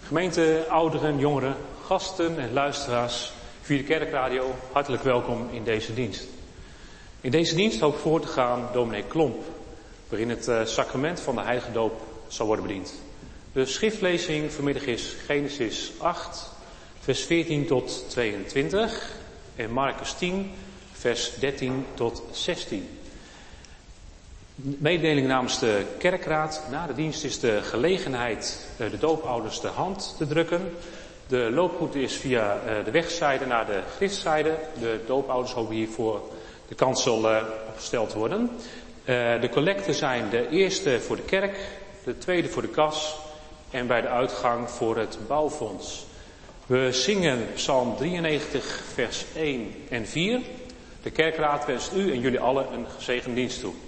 Gemeente, ouderen, jongeren, gasten en luisteraars via de kerkradio, hartelijk welkom in deze dienst. In deze dienst hoop ik voor te gaan dominee Klomp, waarin het sacrament van de heilige doop zal worden bediend. De schriftlezing vanmiddag is Genesis 8, vers 14 tot 22 en Marcus 10, vers 13 tot 16. Mededeling namens de kerkraad. Na de dienst is de gelegenheid de doopouders de hand te drukken. De looproute is via de wegzijde naar de griffzijde. De doopouders hopen hier voor de kansel opgesteld te worden. De collecten zijn de eerste voor de kerk, de tweede voor de kas en bij de uitgang voor het bouwfonds. We zingen Psalm 93 vers 1 en 4. De kerkraad wenst u en jullie allen een gezegende dienst toe.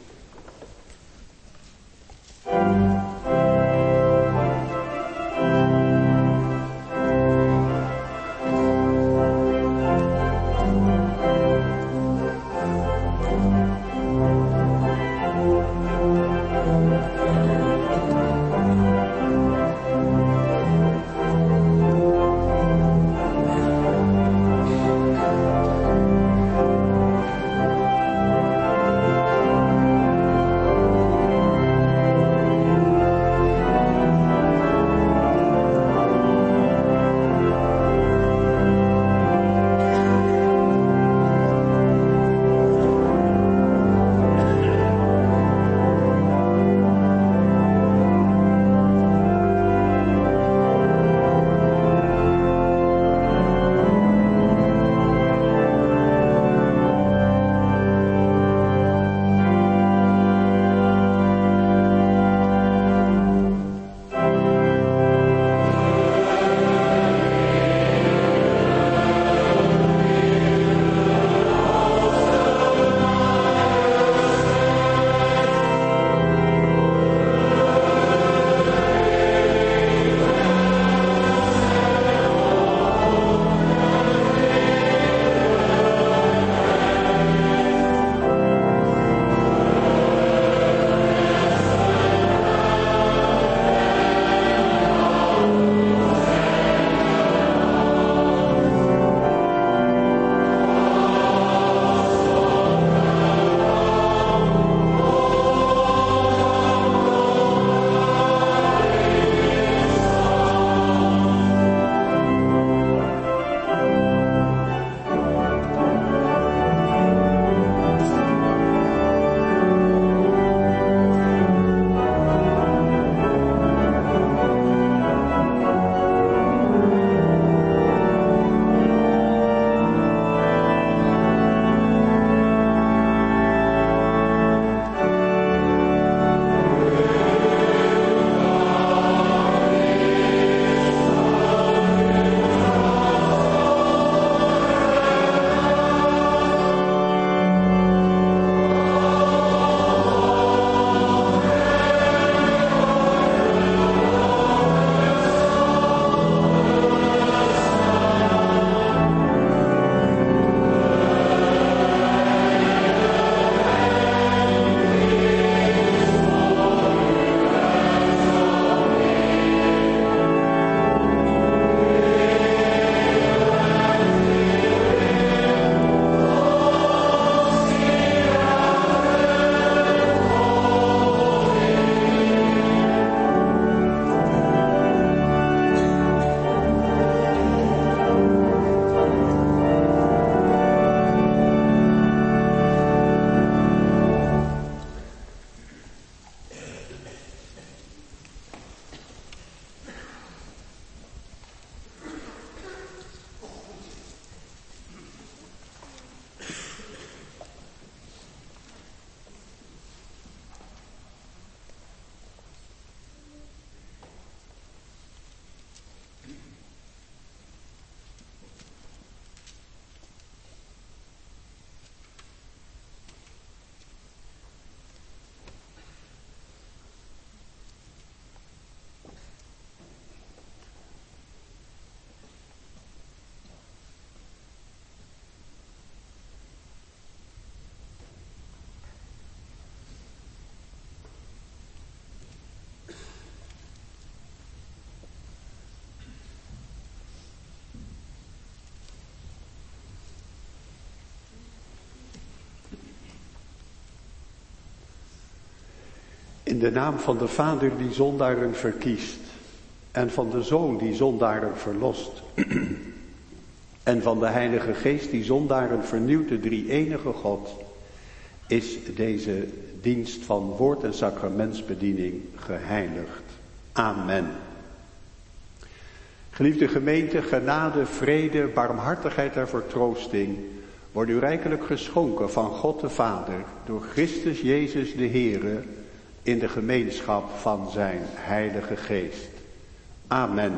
de naam van de Vader die zondaren verkiest en van de Zoon die zondaren verlost en van de Heilige Geest die zondaren vernieuwt, de drie-enige God, is deze dienst van woord- en sacramentsbediening geheiligd. Amen. Geliefde gemeente, genade, vrede, barmhartigheid en vertroosting worden u rijkelijk geschonken van God de Vader door Christus Jezus de Heere in de gemeenschap van zijn Heilige Geest. Amen.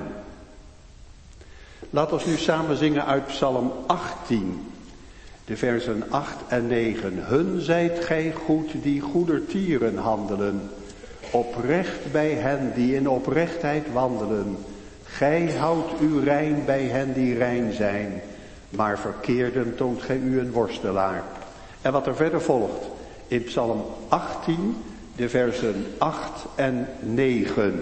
Laat ons nu samen zingen uit Psalm 18, de versen 8 en 9. Hun zijt gij goed die goedertieren handelen, oprecht bij hen die in oprechtheid wandelen. Gij houdt u rein bij hen die rein zijn, maar verkeerden toont gij u een worstelaar. En wat er verder volgt in Psalm 18, de versen 8 en 9.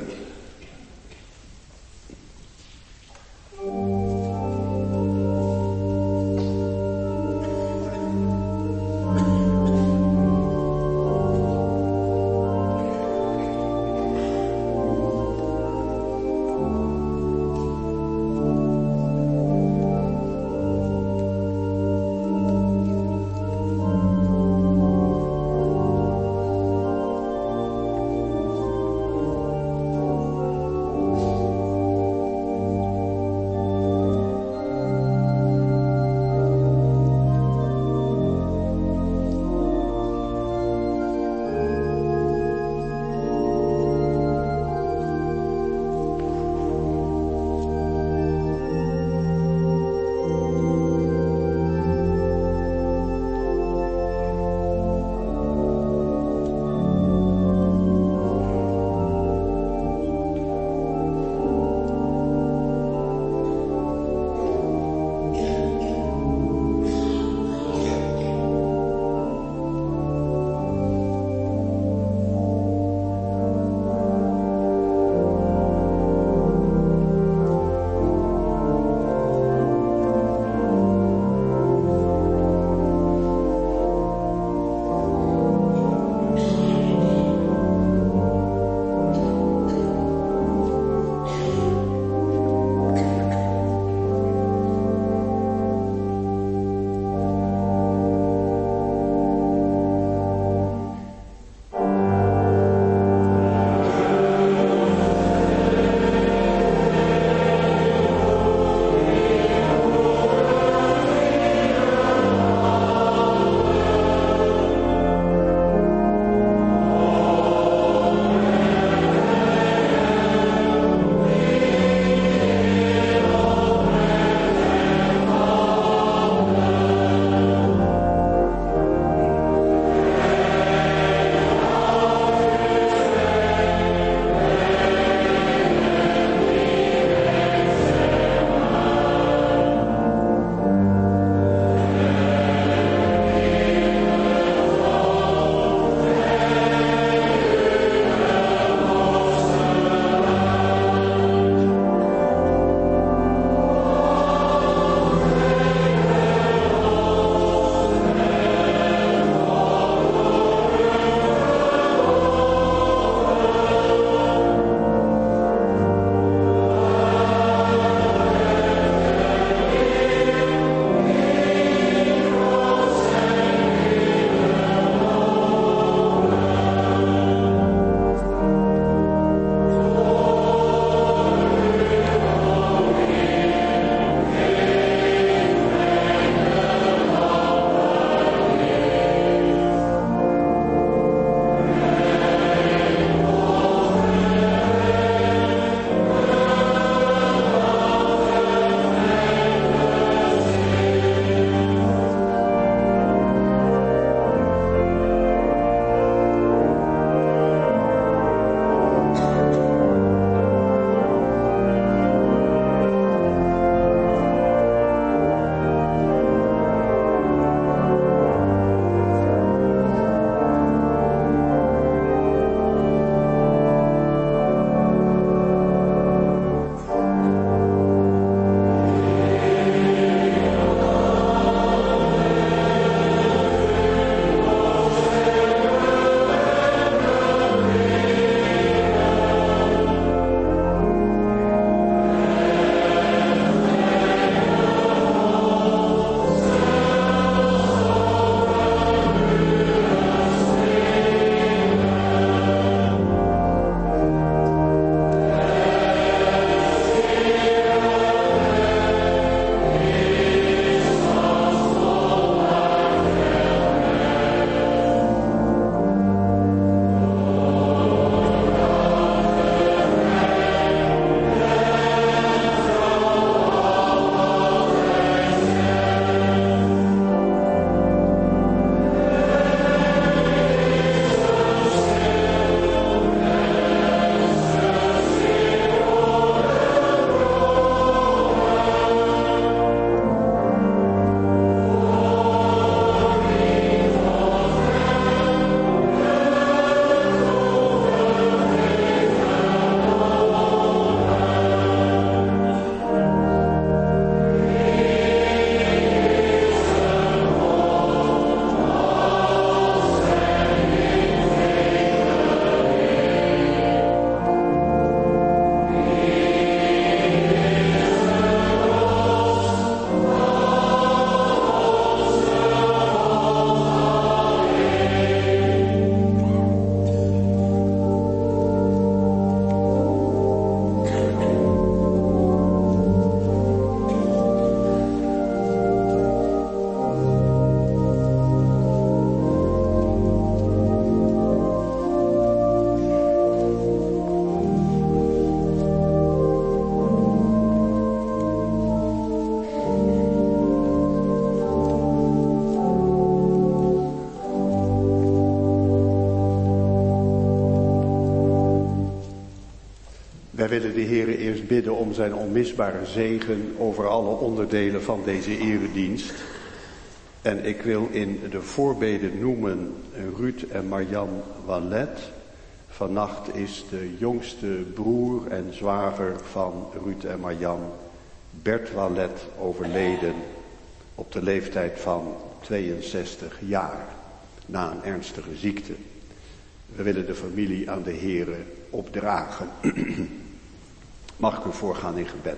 Wij willen de Heere eerst bidden om zijn onmisbare zegen over alle onderdelen van deze eredienst. En ik wil in de voorbeden noemen Ruud en Marjan Wallet. Vannacht is de jongste broer en zwager van Ruud en Marjan, Bert Wallet, overleden op de leeftijd van 62 jaar na een ernstige ziekte. We willen de familie aan de Heere opdragen. Mag ik u voorgaan in gebed?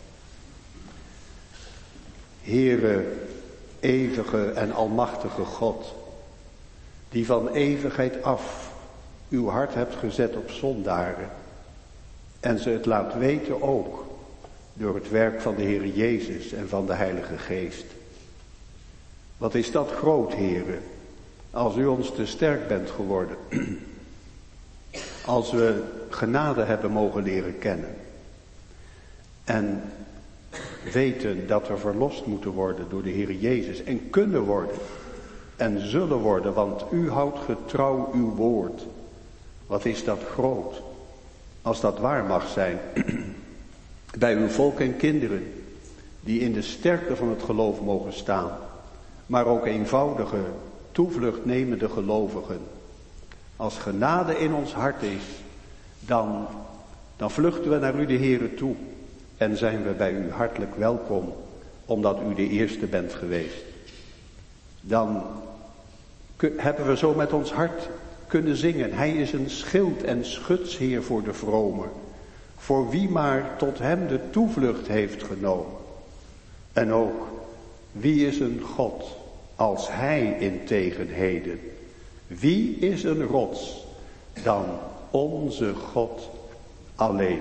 Heere, eeuwige en almachtige God, die van eeuwigheid af uw hart hebt gezet op zondaren en ze het laat weten ook door het werk van de Heere Jezus en van de Heilige Geest. Wat is dat groot, Heere, als u ons te sterk bent geworden, als we genade hebben mogen leren kennen en weten dat we verlost moeten worden door de Heere Jezus en kunnen worden en zullen worden, want u houdt getrouw uw woord. Wat is dat groot, als dat waar mag zijn bij uw volk en kinderen, die in de sterkte van het geloof mogen staan, maar ook eenvoudige, toevlucht nemende gelovigen. Als genade in ons hart is, dan vluchten we naar u de Heere toe en zijn we bij u hartelijk welkom, omdat u de eerste bent geweest. Dan hebben we zo met ons hart kunnen zingen. Hij is een schild en schutsheer voor de vromen, voor wie maar tot hem de toevlucht heeft genomen. En ook, wie is een God als hij in tegenheden? Wie is een rots dan onze God alleen?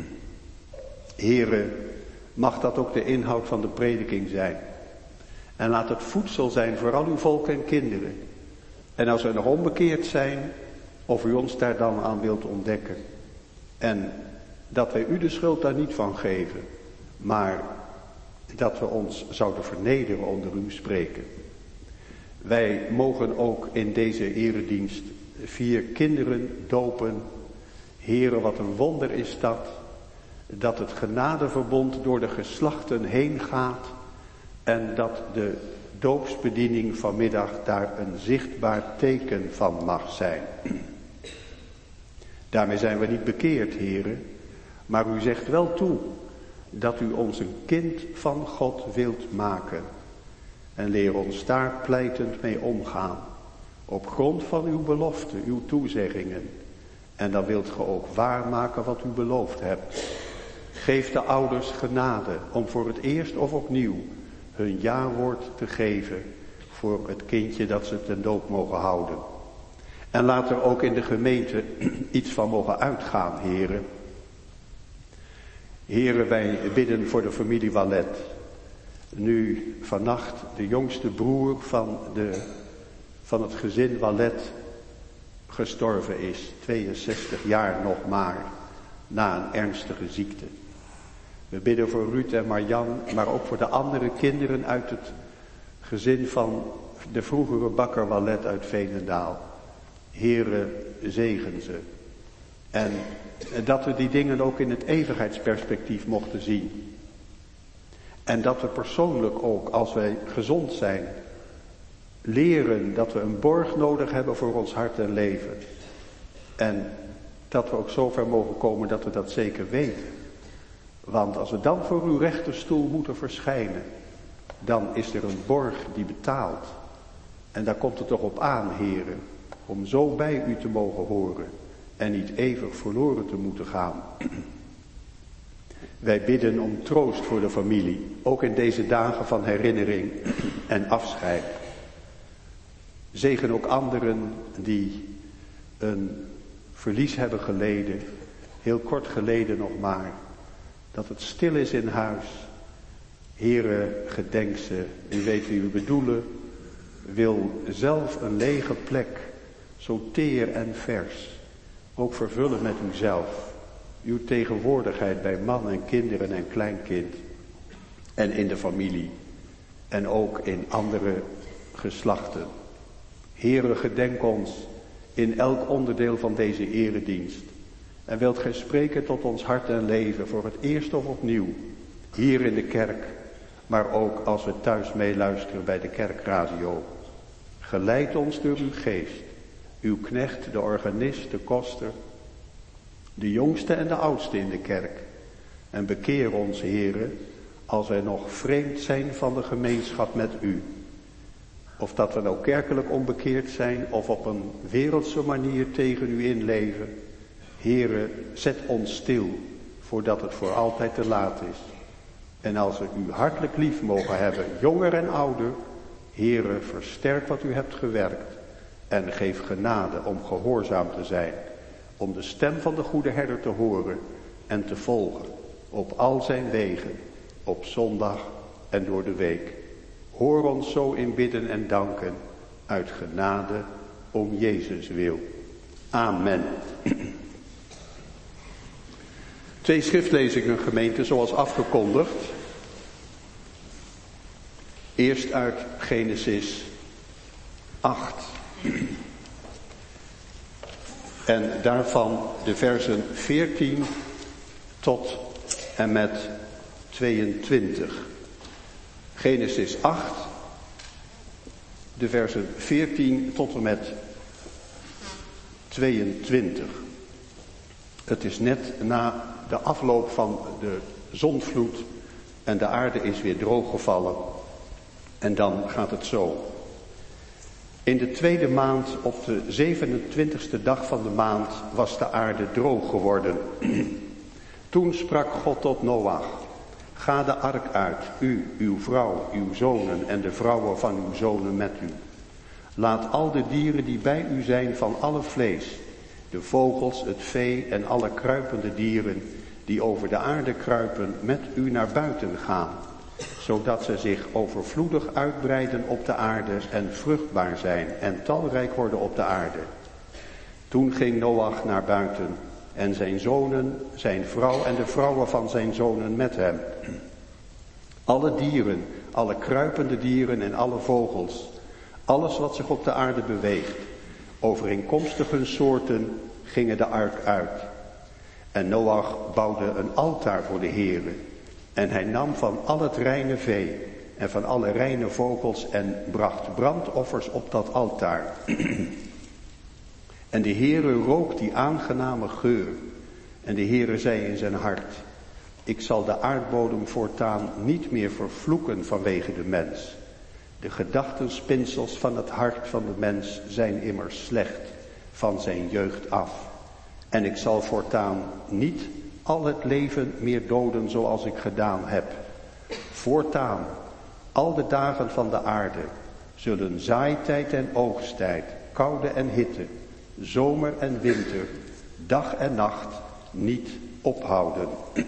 Heere, mag dat ook de inhoud van de prediking zijn. En laat het voedsel zijn voor al uw volk en kinderen. En als we nog onbekeerd zijn, of u ons daar dan aan wilt ontdekken. En dat wij u de schuld daar niet van geven, maar dat we ons zouden vernederen onder uw spreken. Wij mogen ook in deze eredienst 4 kinderen dopen. Heere, wat een wonder is dat het genadeverbond door de geslachten heen gaat en dat de doopsbediening vanmiddag daar een zichtbaar teken van mag zijn. Daarmee zijn we niet bekeerd, Heere, maar u zegt wel toe dat u ons een kind van God wilt maken. En leer ons daar pleitend mee omgaan, op grond van uw belofte, uw toezeggingen. En dan wilt ge ook waarmaken wat u beloofd hebt. Geef de ouders genade om voor het eerst of opnieuw hun ja-woord te geven voor het kindje dat ze ten doop mogen houden. En laat er ook in de gemeente iets van mogen uitgaan, heren. Heren, wij bidden voor de familie Wallet. Nu vannacht de jongste broer van het gezin Wallet gestorven is. 62 jaar nog maar, na een ernstige ziekte. We bidden voor Ruud en Marjan, maar ook voor de andere kinderen uit het gezin van de vroegere bakker Wallet uit Veenendaal. Heere, zegen ze. En dat we die dingen ook in het eeuwigheidsperspectief mochten zien. En dat we persoonlijk ook, als wij gezond zijn, leren dat we een borg nodig hebben voor ons hart en leven. En dat we ook zover mogen komen dat we dat zeker weten. Want als we dan voor uw rechterstoel moeten verschijnen, dan is er een borg die betaalt. En daar komt het toch op aan, heren, om zo bij u te mogen horen en niet eeuwig verloren te moeten gaan. Wij bidden om troost voor de familie, ook in deze dagen van herinnering en afscheid. Zegen ook anderen die een verlies hebben geleden, heel kort geleden nog maar. Dat het stil is in huis. Heere, gedenk ze, u weet wie we bedoelen. Wil zelf een lege plek, zo teer en vers, ook vervullen met uzelf. Uw tegenwoordigheid bij man en kinderen en kleinkind. En in de familie. En ook in andere geslachten. Heere, gedenk ons in elk onderdeel van deze eredienst. En wilt gij spreken tot ons hart en leven voor het eerst of opnieuw, hier in de kerk, maar ook als we thuis meeluisteren bij de kerkradio. Geleid ons door uw geest, uw knecht, de organist, de koster, de jongste en de oudste in de kerk. En bekeer ons, Heere, als wij nog vreemd zijn van de gemeenschap met u. Of dat we nou kerkelijk onbekeerd zijn of op een wereldse manier tegen u inleven. Heere, zet ons stil, voordat het voor altijd te laat is. En als we u hartelijk lief mogen hebben, jonger en ouder, Heere, versterk wat u hebt gewerkt. En geef genade om gehoorzaam te zijn, om de stem van de goede herder te horen en te volgen op al zijn wegen, op zondag en door de week. Hoor ons zo in bidden en danken, uit genade om Jezus wil. Amen. 2 schriftlezingen, gemeente, zoals afgekondigd. Eerst uit Genesis 8. En daarvan de versen 14 tot en met 22. Genesis 8, de versen 14 tot en met 22. Het is net na de afloop van de zondvloed en de aarde is weer drooggevallen. En dan gaat het zo. In de tweede maand, op de 27e dag van de maand, was de aarde droog geworden. Toen sprak God tot Noach: ga de ark uit, u, uw vrouw, uw zonen en de vrouwen van uw zonen met u. Laat al de dieren die bij u zijn van alle vlees, de vogels, het vee en alle kruipende dieren die over de aarde kruipen, met u naar buiten gaan, zodat ze zich overvloedig uitbreiden op de aarde en vruchtbaar zijn en talrijk worden op de aarde. Toen ging Noach naar buiten en zijn zonen, zijn vrouw en de vrouwen van zijn zonen met hem. Alle dieren, alle kruipende dieren en alle vogels, alles wat zich op de aarde beweegt, overeenkomstig hun soorten, gingen de ark uit. En Noach bouwde een altaar voor de Heere. En hij nam van al het reine vee en van alle reine vogels en bracht brandoffers op dat altaar. En de Heere rook die aangename geur. En de Heere zei in zijn hart: ik zal de aardbodem voortaan niet meer vervloeken vanwege de mens. De gedachtenspinsels van het hart van de mens zijn immers slecht, van zijn jeugd af. En ik zal voortaan niet al het leven meer doden zoals ik gedaan heb. Voortaan, al de dagen van de aarde, zullen zaaitijd en oogsttijd, koude en hitte, zomer en winter, dag en nacht niet ophouden.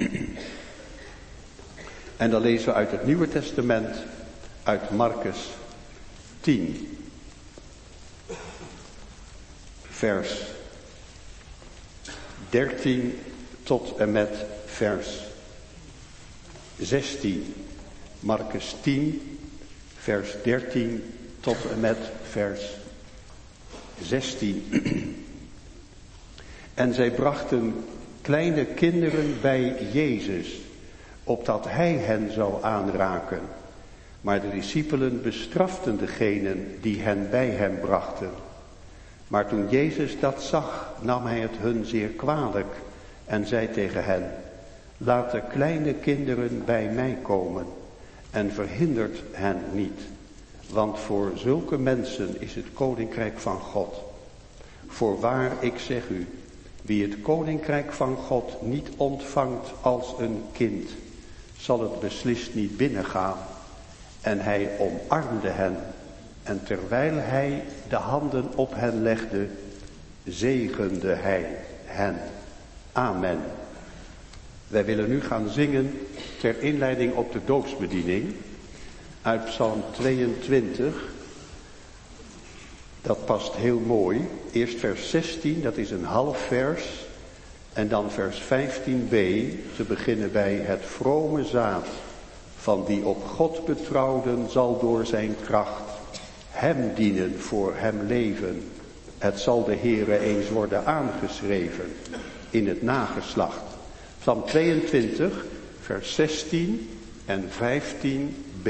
En dan lezen we uit het Nieuwe Testament, uit Markus 10, vers 13 tot en met vers 16. Markus 10, vers 13 tot en met vers 16. En zij brachten kleine kinderen bij Jezus, opdat hij hen zou aanraken. Maar de discipelen bestraften degenen die hen bij hem brachten. Maar toen Jezus dat zag, nam hij het hun zeer kwalijk en zei tegen hen: laat de kleine kinderen bij mij komen en verhindert hen niet. Want voor zulke mensen is het koninkrijk van God. Voorwaar, ik zeg u, wie het koninkrijk van God niet ontvangt als een kind, zal het beslist niet binnengaan. En hij omarmde hen. En terwijl hij de handen op hen legde, zegende hij hen. Amen. Wij willen nu gaan zingen ter inleiding op de doopsbediening uit Psalm 22. Dat past heel mooi. Eerst vers 16, dat is een half vers. En dan vers 15b, te beginnen bij het vrome zaad van die op God betrouwden zal door zijn kracht hem dienen, voor hem leven. Het zal de Heere eens worden aangeschreven. in het nageslacht. Psalm 22, vers 16 en 15b.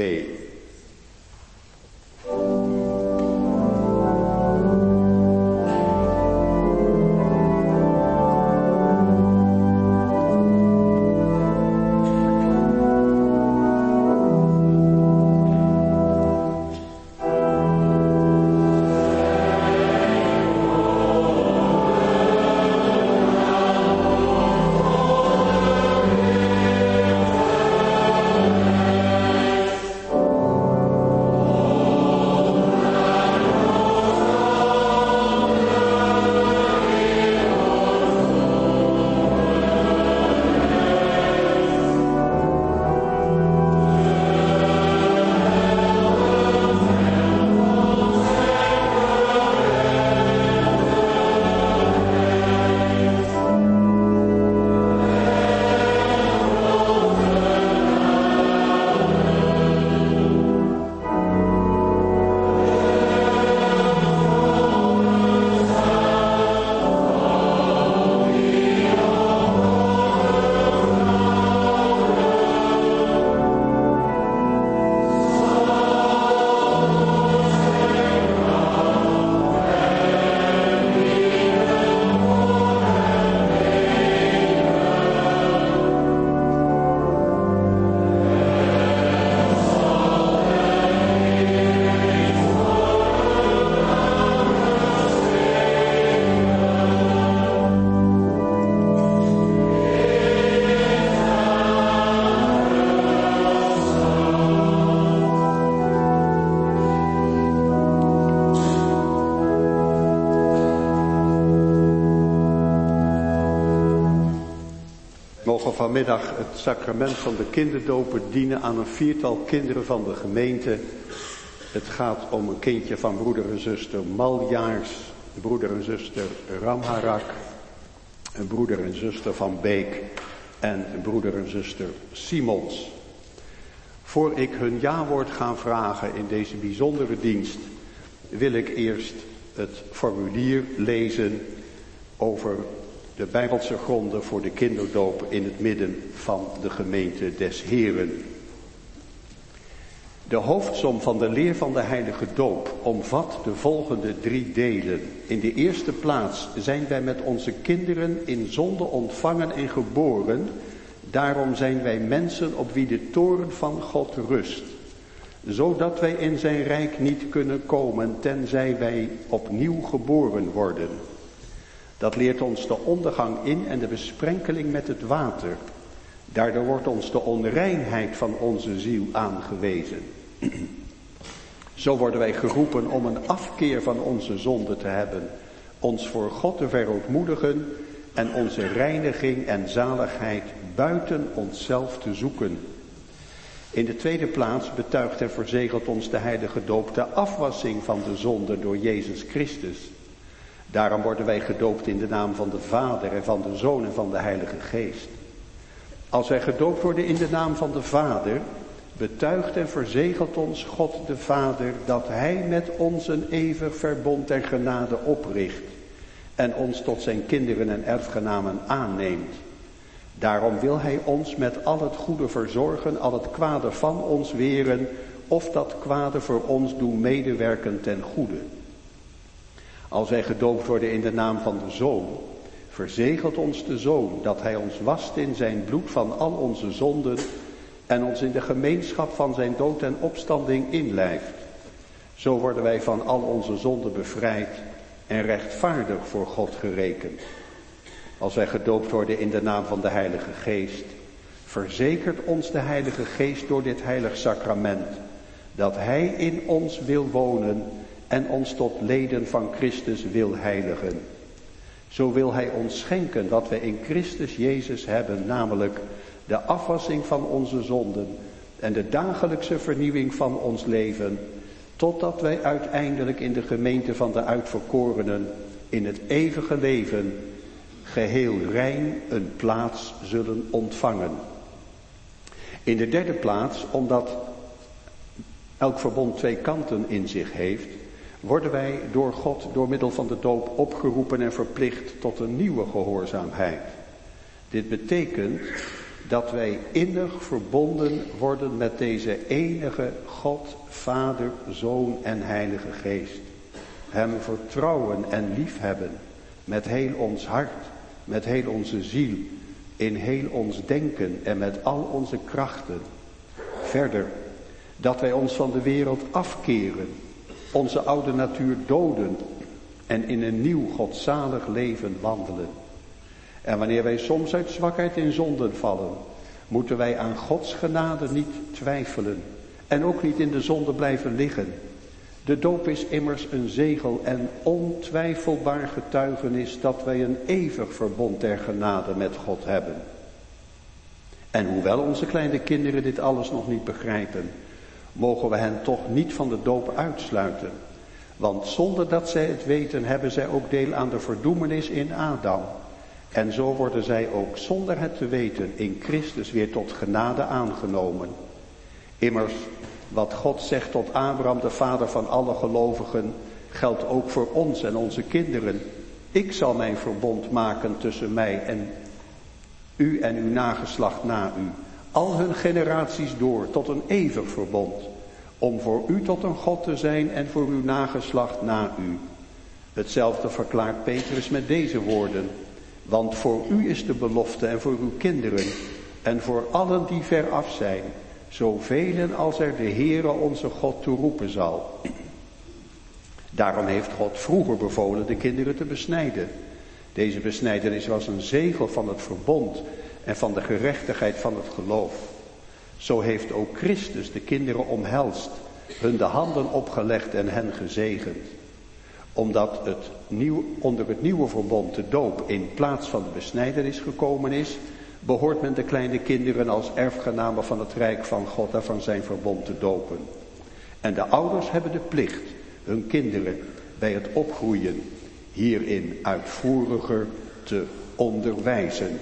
Vanmiddag het sacrament van de kinderdopen dienen aan een 4-tal kinderen van de gemeente. Het gaat om een kindje van broeder en zuster Maljaars, broeder en zuster Ramharak, een broeder en zuster van Beek en broeder en zuster Simons. Voor ik hun jawoord ga vragen in deze bijzondere dienst, wil ik eerst het formulier lezen over de Bijbelse gronden voor de kinderdoop in het midden van de gemeente des Heren. De hoofdsom van de leer van de heilige doop omvat de volgende 3 delen. In de eerste plaats zijn wij met onze kinderen in zonde ontvangen en geboren. Daarom zijn wij mensen op wie de toorn van God rust. Zodat wij in zijn rijk niet kunnen komen tenzij wij opnieuw geboren worden. Dat leert ons de ondergang in en de besprenkeling met het water. Daardoor wordt ons de onreinheid van onze ziel aangewezen. Zo worden wij geroepen om een afkeer van onze zonde te hebben, ons voor God te verootmoedigen en onze reiniging en zaligheid buiten onszelf te zoeken. In de tweede plaats betuigt en verzegelt ons de heilige doop de afwassing van de zonde door Jezus Christus. Daarom worden wij gedoopt in de naam van de Vader en van de Zoon en van de Heilige Geest. Als wij gedoopt worden in de naam van de Vader, betuigt en verzegelt ons God de Vader dat Hij met ons een eeuwig verbond en genade opricht en ons tot zijn kinderen en erfgenamen aanneemt. Daarom wil Hij ons met al het goede verzorgen, al het kwade van ons weren, of dat kwade voor ons doen medewerken ten goede. Als wij gedoopt worden in de naam van de Zoon, verzegelt ons de Zoon dat Hij ons wast in zijn bloed van al onze zonden en ons in de gemeenschap van zijn dood en opstanding inlijft. Zo worden wij van al onze zonden bevrijd en rechtvaardig voor God gerekend. Als wij gedoopt worden in de naam van de Heilige Geest, verzekert ons de Heilige Geest door dit heilig sacrament dat Hij in ons wil wonen en ons tot leden van Christus wil heiligen. Zo wil Hij ons schenken wat wij in Christus Jezus hebben, namelijk de afwassing van onze zonden en de dagelijkse vernieuwing van ons leven, totdat wij uiteindelijk in de gemeente van de uitverkorenen in het eeuwige leven geheel rein een plaats zullen ontvangen. In de derde plaats, omdat elk verbond 2 kanten in zich heeft, worden wij door God door middel van de doop opgeroepen en verplicht tot een nieuwe gehoorzaamheid. Dit betekent dat wij innig verbonden worden met deze enige God, Vader, Zoon en Heilige Geest. Hem vertrouwen en liefhebben met heel ons hart, met heel onze ziel, in heel ons denken en met al onze krachten. Verder, dat wij ons van de wereld afkeren, onze oude natuur doden en in een nieuw godzalig leven wandelen. En wanneer wij soms uit zwakheid in zonden vallen, moeten wij aan Gods genade niet twijfelen en ook niet in de zonde blijven liggen. De doop is immers een zegel en ontwijfelbaar getuigenis dat wij een eeuwig verbond der genade met God hebben. En hoewel onze kleine kinderen dit alles nog niet begrijpen, mogen we hen toch niet van de doop uitsluiten. Want zonder dat zij het weten, hebben zij ook deel aan de verdoemenis in Adam. En zo worden zij ook zonder het te weten in Christus weer tot genade aangenomen. Immers, wat God zegt tot Abraham, de vader van alle gelovigen, geldt ook voor ons en onze kinderen. Ik zal mijn verbond maken tussen mij en u en uw nageslacht na u, al hun generaties door, tot een eeuwig verbond, om voor u tot een God te zijn en voor uw nageslacht na u. Hetzelfde verklaart Petrus met deze woorden: want voor u is de belofte en voor uw kinderen en voor allen die ver af zijn, zoveel als er de Heere onze God toe roepen zal. Daarom heeft God vroeger bevolen de kinderen te besnijden. Deze besnijdenis was een zegel van het verbond en van de gerechtigheid van het geloof. Zo heeft ook Christus de kinderen omhelst, hun de handen opgelegd en hen gezegend. Omdat onder het nieuwe verbond de doop in plaats van de besnijdenis gekomen is, behoort men de kleine kinderen als erfgenamen van het rijk van God en van zijn verbond te dopen. En de ouders hebben de plicht hun kinderen bij het opgroeien hierin uitvoeriger te onderwijzen.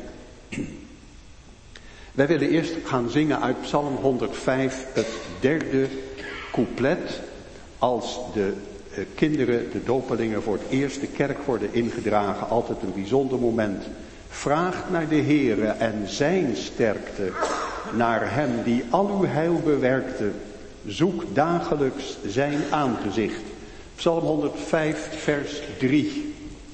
Wij willen eerst gaan zingen uit Psalm 105, het derde couplet, als de kinderen, de dopelingen, voor het eerst de kerk worden ingedragen. Altijd een bijzonder moment. Vraagt naar de Heere en zijn sterkte, naar hem die al uw heil bewerkte. Zoek dagelijks zijn aangezicht. Psalm 105, vers 3.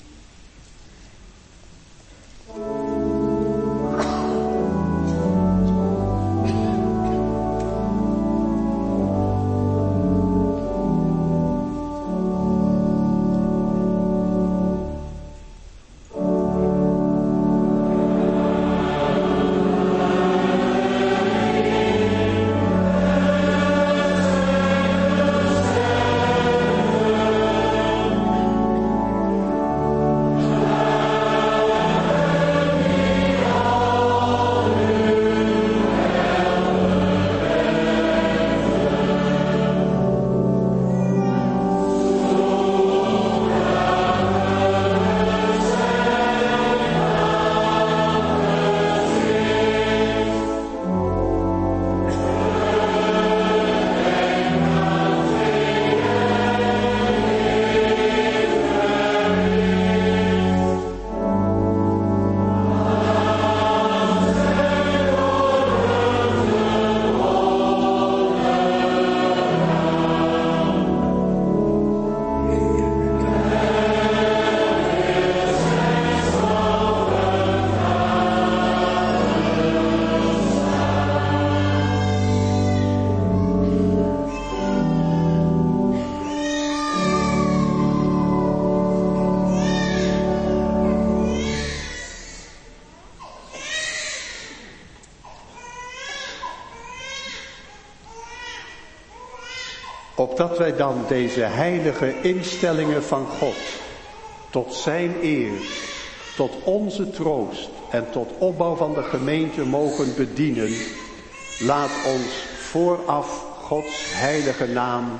Opdat wij dan deze heilige instellingen van God tot zijn eer, tot onze troost en tot opbouw van de gemeente mogen bedienen, laat ons vooraf Gods heilige naam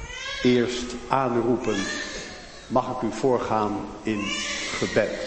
eerst aanroepen. Mag ik u voorgaan in gebed.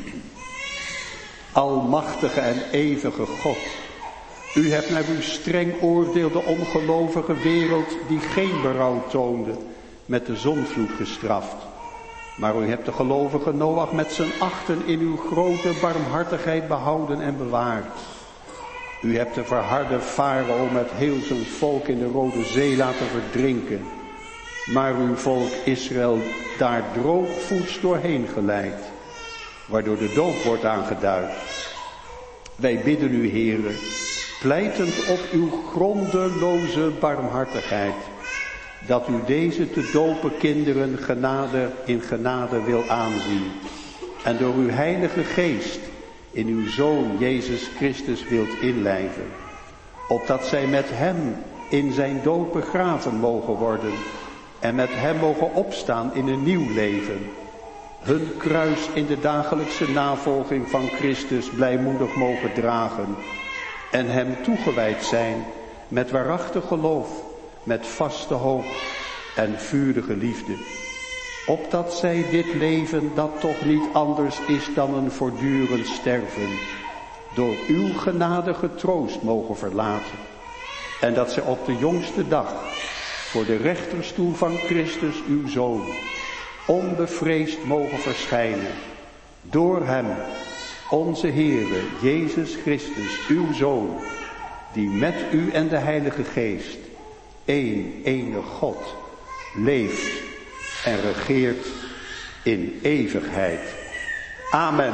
Almachtige en eeuwige God, u hebt naar uw streng oordeel de ongelovige wereld die geen berouw toonde, met de zondvloed gestraft. Maar u hebt de gelovige Noach met z'n achten in uw grote barmhartigheid behouden en bewaard. U hebt de verharde Farao met heel zijn volk in de Rode Zee laten verdrinken. Maar uw volk Israël daar droogvoets doorheen geleid, waardoor de doop wordt aangeduid. Wij bidden u, Heere, pleitend op uw grondeloze barmhartigheid, dat u deze te dopen kinderen in genade wil aanzien en door uw heilige geest in uw Zoon Jezus Christus wilt inlijven, opdat zij met hem in zijn dood begraven mogen worden en met hem mogen opstaan in een nieuw leven, hun kruis in de dagelijkse navolging van Christus blijmoedig mogen dragen en hem toegewijd zijn met waarachtig geloof, met vaste hoop en vurige liefde, opdat zij dit leven, dat toch niet anders is dan een voortdurend sterven, door uw genadige troost mogen verlaten, en dat zij op de jongste dag voor de rechterstoel van Christus uw Zoon onbevreesd mogen verschijnen, door hem, onze Heere Jezus Christus, uw Zoon, die met u en de Heilige Geest, één enige God, leeft en regeert in eeuwigheid. Amen.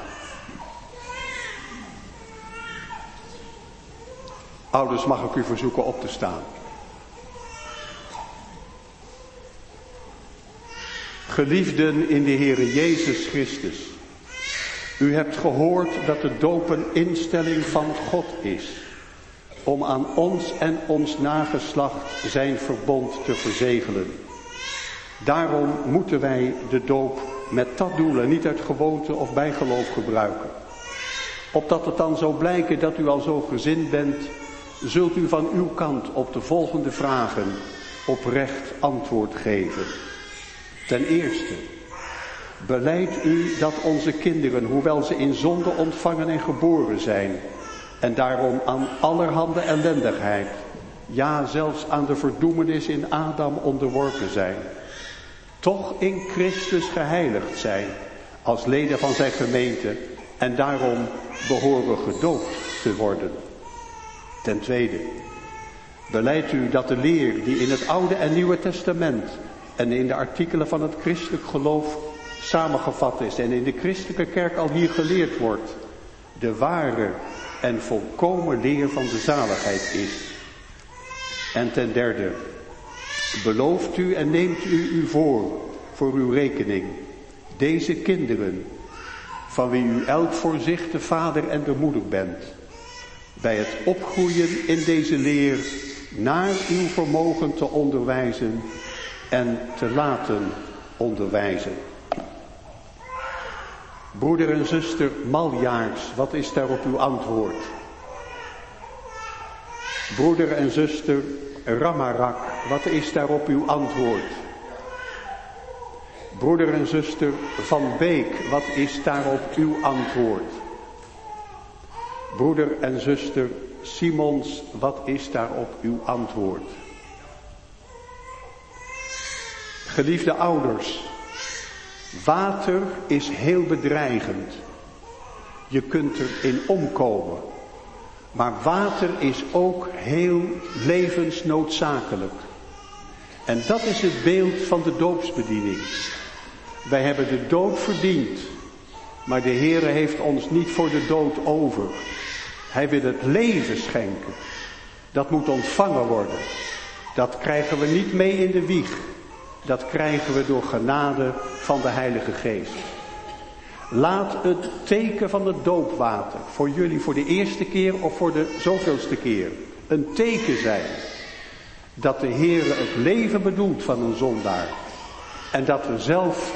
Ouders, mag ik u verzoeken op te staan. Geliefden in de Heere Jezus Christus, u hebt gehoord dat de doop een instelling van God is, om aan ons en ons nageslacht zijn verbond te verzegelen. Daarom moeten wij de doop met dat doel en niet uit gewoonte of bijgeloof gebruiken. Opdat het dan zou blijken dat u al zo gezind bent, zult u van uw kant op de volgende vragen oprecht antwoord geven. Ten eerste, belijdt u dat onze kinderen, hoewel ze in zonde ontvangen en geboren zijn, en daarom aan allerhande ellendigheid, ja zelfs aan de verdoemenis in Adam onderworpen zijn, toch in Christus geheiligd zijn als leden van zijn gemeente en daarom behoren gedoopt te worden. Ten tweede, belijdt u dat de leer die in het Oude en Nieuwe Testament en in de artikelen van het christelijk geloof samengevat is en in de christelijke kerk al hier geleerd wordt, de ware en volkomen leer van de zaligheid is. En ten derde, belooft u en neemt u voor uw rekening, deze kinderen, van wie u elk voor zich de vader en de moeder bent, bij het opgroeien in deze leer naar uw vermogen te onderwijzen en te laten onderwijzen. Broeder en zuster Maljaars, wat is daarop uw antwoord? Broeder en zuster Ramarak, wat is daarop uw antwoord? Broeder en zuster Van Beek, wat is daarop uw antwoord? Broeder en zuster Simons, wat is daarop uw antwoord? Geliefde ouders, water is heel bedreigend. Je kunt erin omkomen. Maar water is ook heel levensnoodzakelijk. En dat is het beeld van de doopsbediening. Wij hebben de dood verdiend. Maar de Heere heeft ons niet voor de dood over. Hij wil het leven schenken. Dat moet ontvangen worden. Dat krijgen we niet mee in de wieg. Dat krijgen we door genade van de Heilige Geest. Laat het teken van het doopwater voor jullie voor de eerste keer of voor de zoveelste keer een teken zijn. Dat de Heere het leven bedoelt van een zondaar. En dat we zelf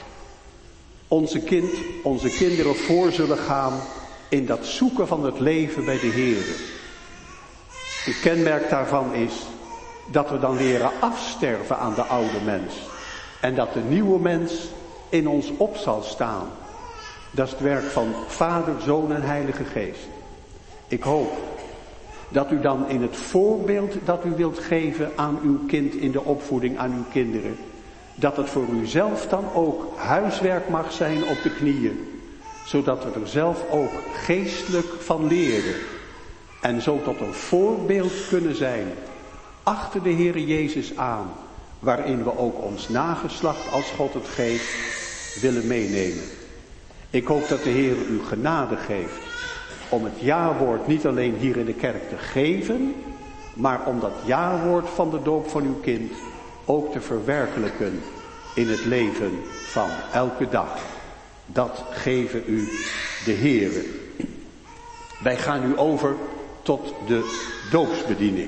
onze kinderen voor zullen gaan in dat zoeken van het leven bij de Heere. Een kenmerk daarvan is dat we dan leren afsterven aan de oude mens. En dat de nieuwe mens in ons op zal staan. Dat is het werk van Vader, Zoon en Heilige Geest. Ik hoop Dat u dan in het voorbeeld dat u wilt geven aan uw kind in de opvoeding, aan uw kinderen, dat het voor uzelf dan ook huiswerk mag zijn op de knieën. Zodat we er zelf ook geestelijk van leren. En zo tot een voorbeeld kunnen zijn achter de Heere Jezus aan. Waarin we ook ons nageslacht, als God het geeft, willen meenemen. Ik hoop dat de Heer u genade geeft om het ja-woord niet alleen hier in de kerk te geven, maar om dat ja-woord van de doop van uw kind ook te verwerkelijken in het leven van elke dag. Dat geven u de Heere. Wij gaan nu over tot de doopsbediening.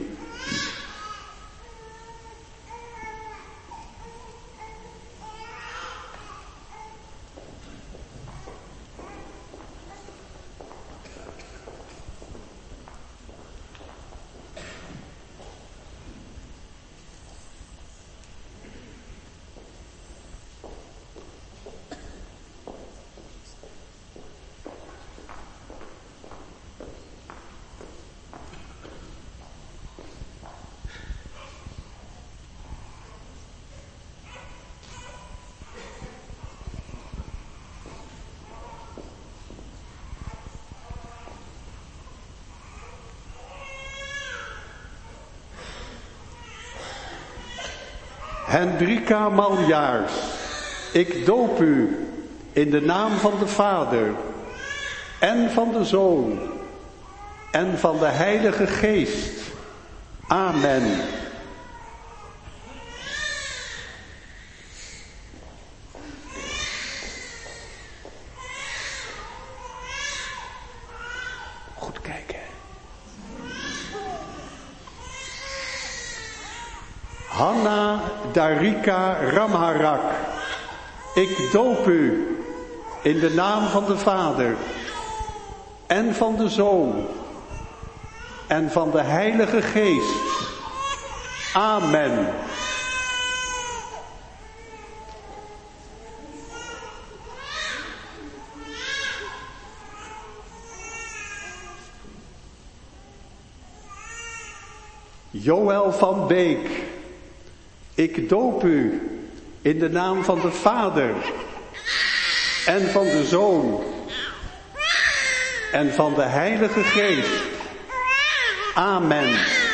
Hendrika Maljaars, ik doop u in de naam van de Vader en van de Zoon en van de Heilige Geest. Amen. Goed kijken. Hanna Darika Ramharak, ik doop u in de naam van de Vader en van de Zoon en van de Heilige Geest. Amen. Joël van Beek, ik doop u in de naam van de Vader en van de Zoon en van de Heilige Geest. Amen.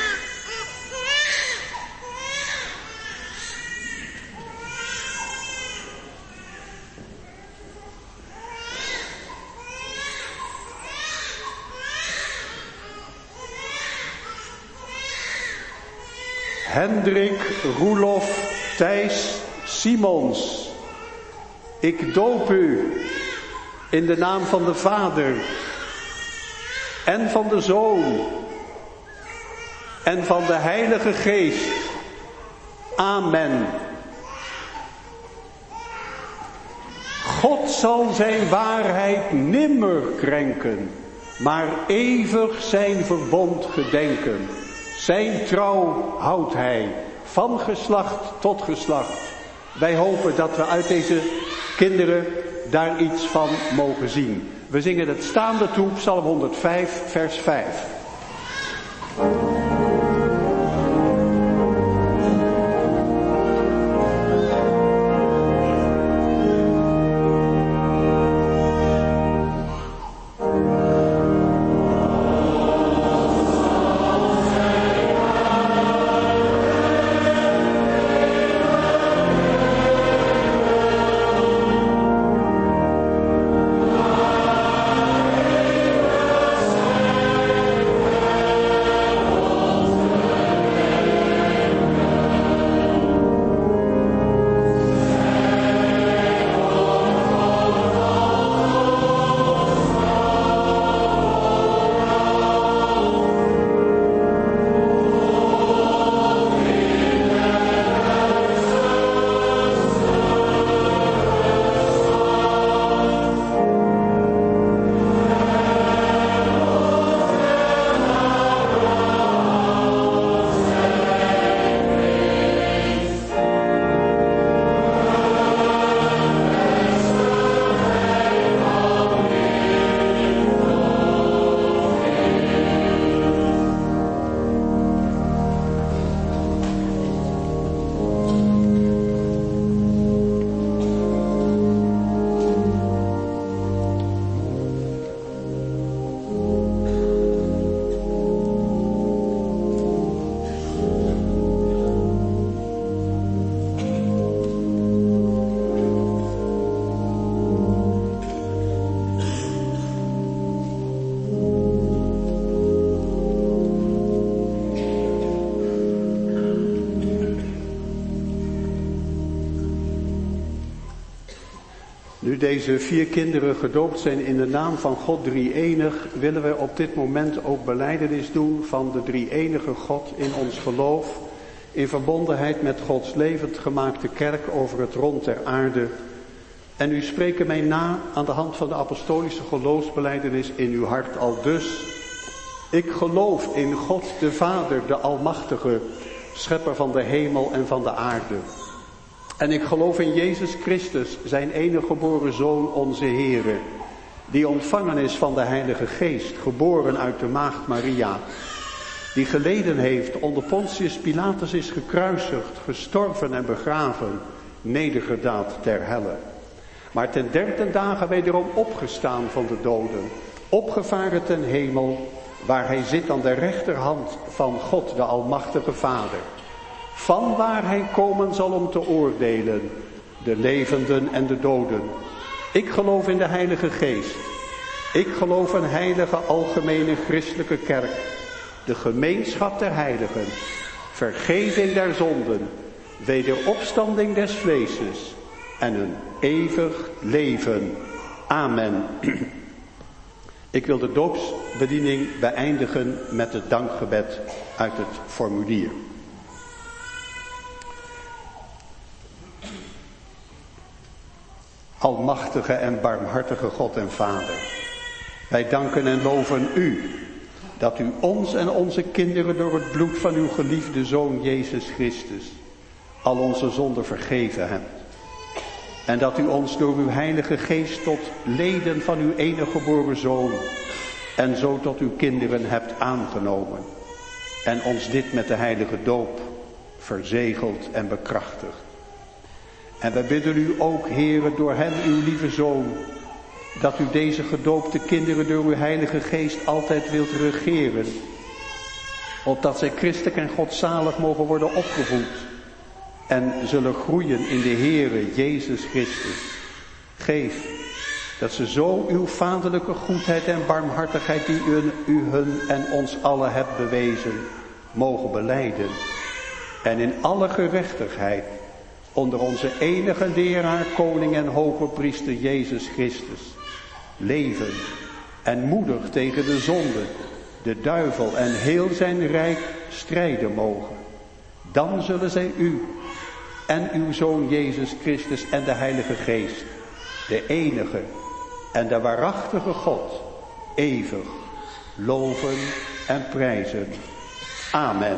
Hendrik Roelof Thijs Simons, ik doop u in de naam van de Vader en van de Zoon en van de Heilige Geest. Amen. God zal zijn waarheid nimmer krenken, maar eeuwig zijn verbond gedenken. Zijn trouw houdt hij van geslacht tot geslacht. Wij hopen dat we uit deze kinderen daar iets van mogen zien. We zingen het staande toe, Psalm 105, vers 5. Nu deze 4 kinderen gedoopt zijn in de naam van God drie-enig, willen wij op dit moment ook belijdenis doen van de drie-enige God in ons geloof, in verbondenheid met Gods levend gemaakte kerk over het rond der aarde. En u spreken mij na aan de hand van de apostolische geloofsbelijdenis in uw hart aldus: ik geloof in God de Vader, de Almachtige, schepper van de hemel en van de aarde. En ik geloof in Jezus Christus, zijn enige geboren Zoon, onze Heere, die ontvangen is van de Heilige Geest, geboren uit de maagd Maria, die geleden heeft, onder Pontius Pilatus is gekruisigd, gestorven en begraven, nedergedaald ter helle. Maar ten 3e dage wederom opgestaan van de doden, opgevaren ten hemel, waar hij zit aan de rechterhand van God, de Almachtige Vader. Vanwaar hij komen zal om te oordelen, de levenden en de doden. Ik geloof in de Heilige Geest. Ik geloof een heilige algemene christelijke kerk, de gemeenschap der heiligen, vergeving der zonden, wederopstanding des vleeses en een eeuwig leven. Amen. Ik wil de doopsbediening beëindigen met het dankgebed uit het formulier. Almachtige en barmhartige God en Vader, wij danken en loven u, dat u ons en onze kinderen door het bloed van uw geliefde Zoon Jezus Christus al onze zonden vergeven hebt. En dat u ons door uw Heilige Geest tot leden van uw enige geboren Zoon en zo tot uw kinderen hebt aangenomen. En ons dit met de heilige doop verzegeld en bekrachtigd. En wij bidden u ook, Heere, door hem, uw lieve Zoon, dat u deze gedoopte kinderen door uw Heilige Geest altijd wilt regeren, opdat zij christelijk en godzalig mogen worden opgevoed en zullen groeien in de Heere Jezus Christus. Geef dat ze zo uw vaderlijke goedheid en barmhartigheid die u hun en ons allen hebt bewezen, mogen belijden en in alle gerechtigheid onder onze enige leraar, koning en hoge priester Jezus Christus leven en moedig tegen de zonde, de duivel en heel zijn rijk strijden mogen. Dan zullen zij u en uw Zoon Jezus Christus en de Heilige Geest, de enige en de waarachtige God, eeuwig loven en prijzen. Amen.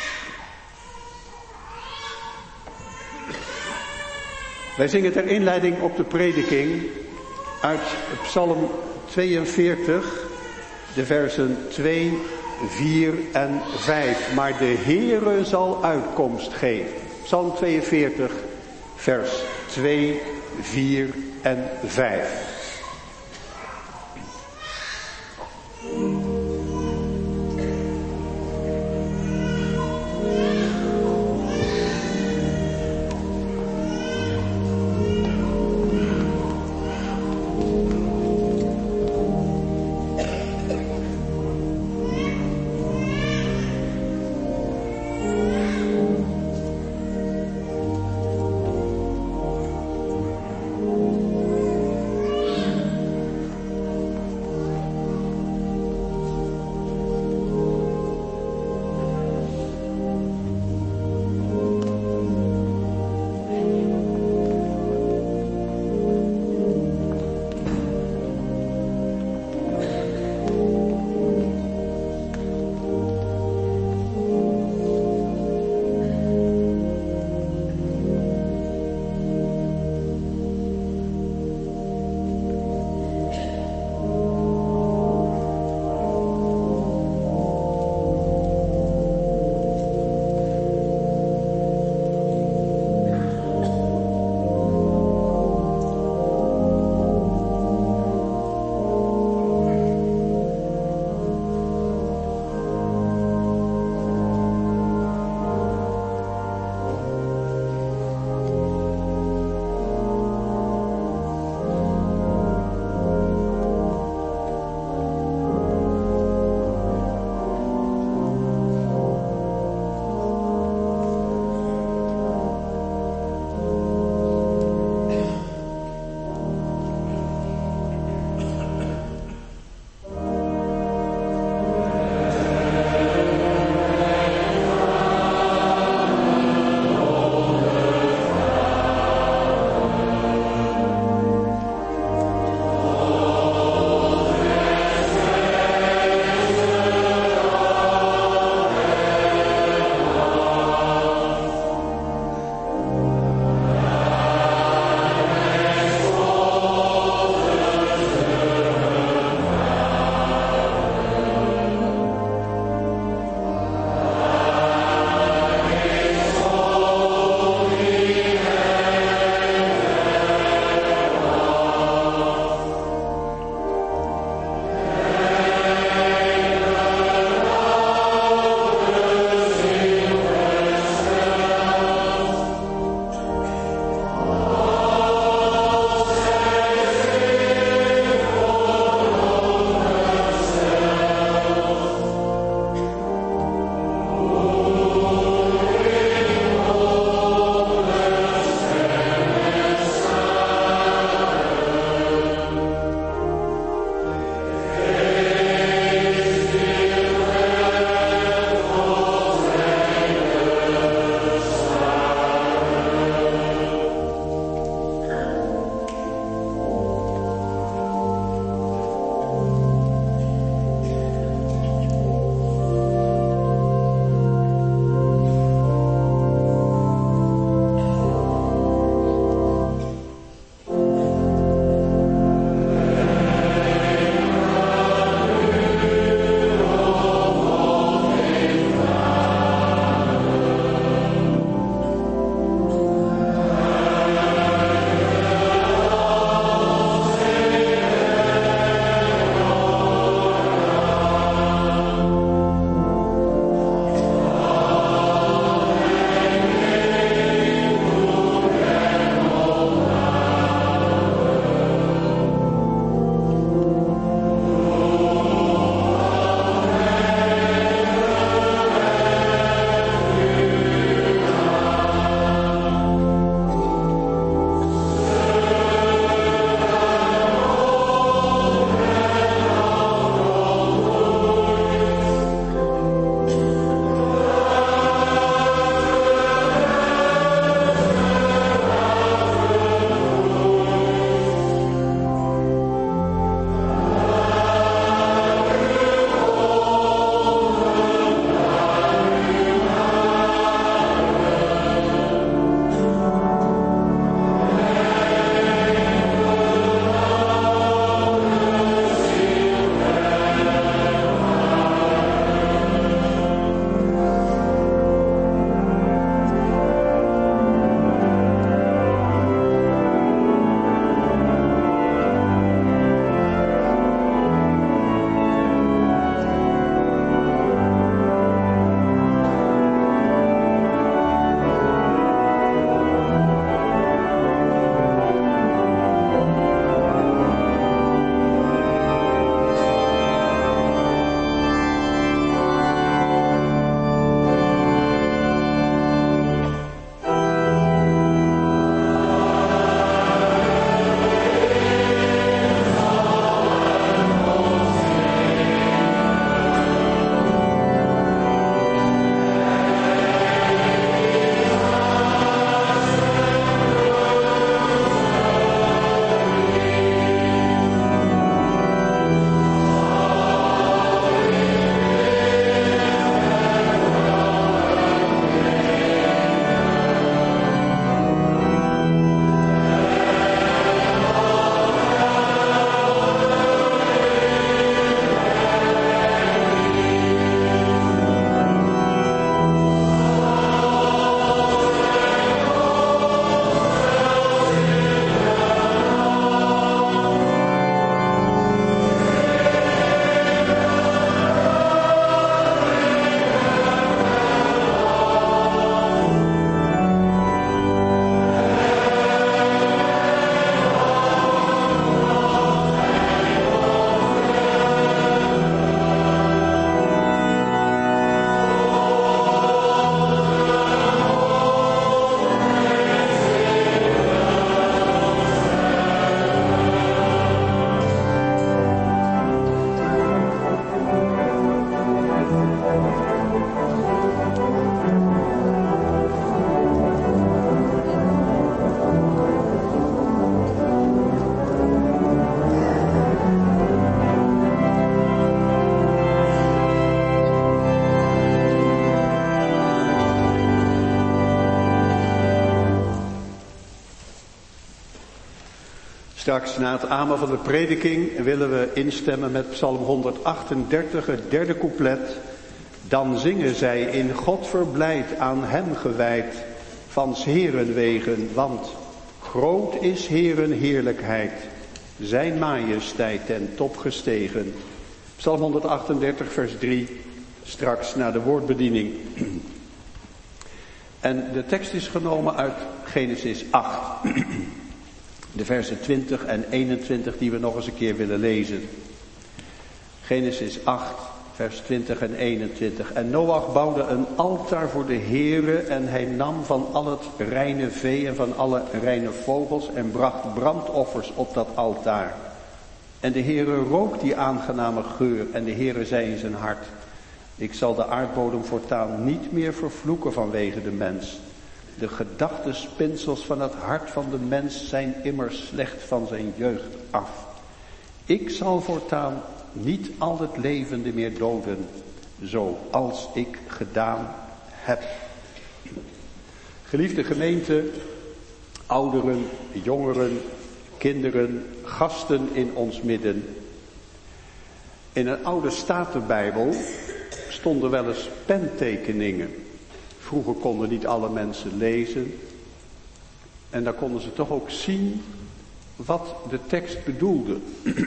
Wij zingen ter inleiding op de prediking uit Psalm 42, de versen 2, 4 en 5. Maar de Heere zal uitkomst geven. Psalm 42, vers 2, 4 en 5. Straks na het amen van de prediking willen we instemmen met Psalm 138, het derde couplet. Dan zingen zij in God verblijd, aan hem gewijd, van 's Heeren wegen, want groot is Heeren heerlijkheid, zijn majesteit ten top gestegen. Psalm 138, vers 3, straks na de woordbediening. En de tekst is genomen uit Genesis 8. De versen 20 en 21 die we nog eens een keer willen lezen. Genesis 8, vers 20 en 21. En Noach bouwde een altaar voor de Heere en hij nam van al het reine vee en van alle reine vogels en bracht brandoffers op dat altaar. En de Heere rook die aangename geur en de Heere zei in zijn hart: ik zal de aardbodem voortaan niet meer vervloeken vanwege de mens. De gedachtespinsels van het hart van de mens zijn immers slecht van zijn jeugd af. Ik zal voortaan niet al het levende meer doden, zoals ik gedaan heb. Geliefde gemeente, ouderen, jongeren, kinderen, gasten in ons midden. In een oude Statenbijbel stonden wel eens pentekeningen. Vroeger konden niet alle mensen lezen. En dan konden ze toch ook zien wat de tekst bedoelde.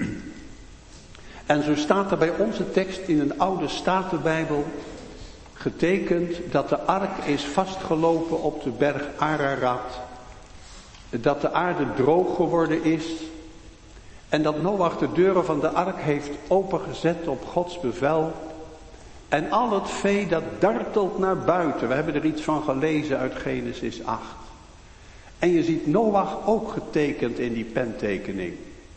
En zo staat er bij onze tekst in een oude Statenbijbel getekend dat de ark is vastgelopen op de berg Ararat. Dat de aarde droog geworden is. En dat Noach de deuren van de ark heeft opengezet op Gods bevel. En al het vee dat dartelt naar buiten. We hebben er iets van gelezen uit Genesis 8. En je ziet Noach ook getekend in die pentekening.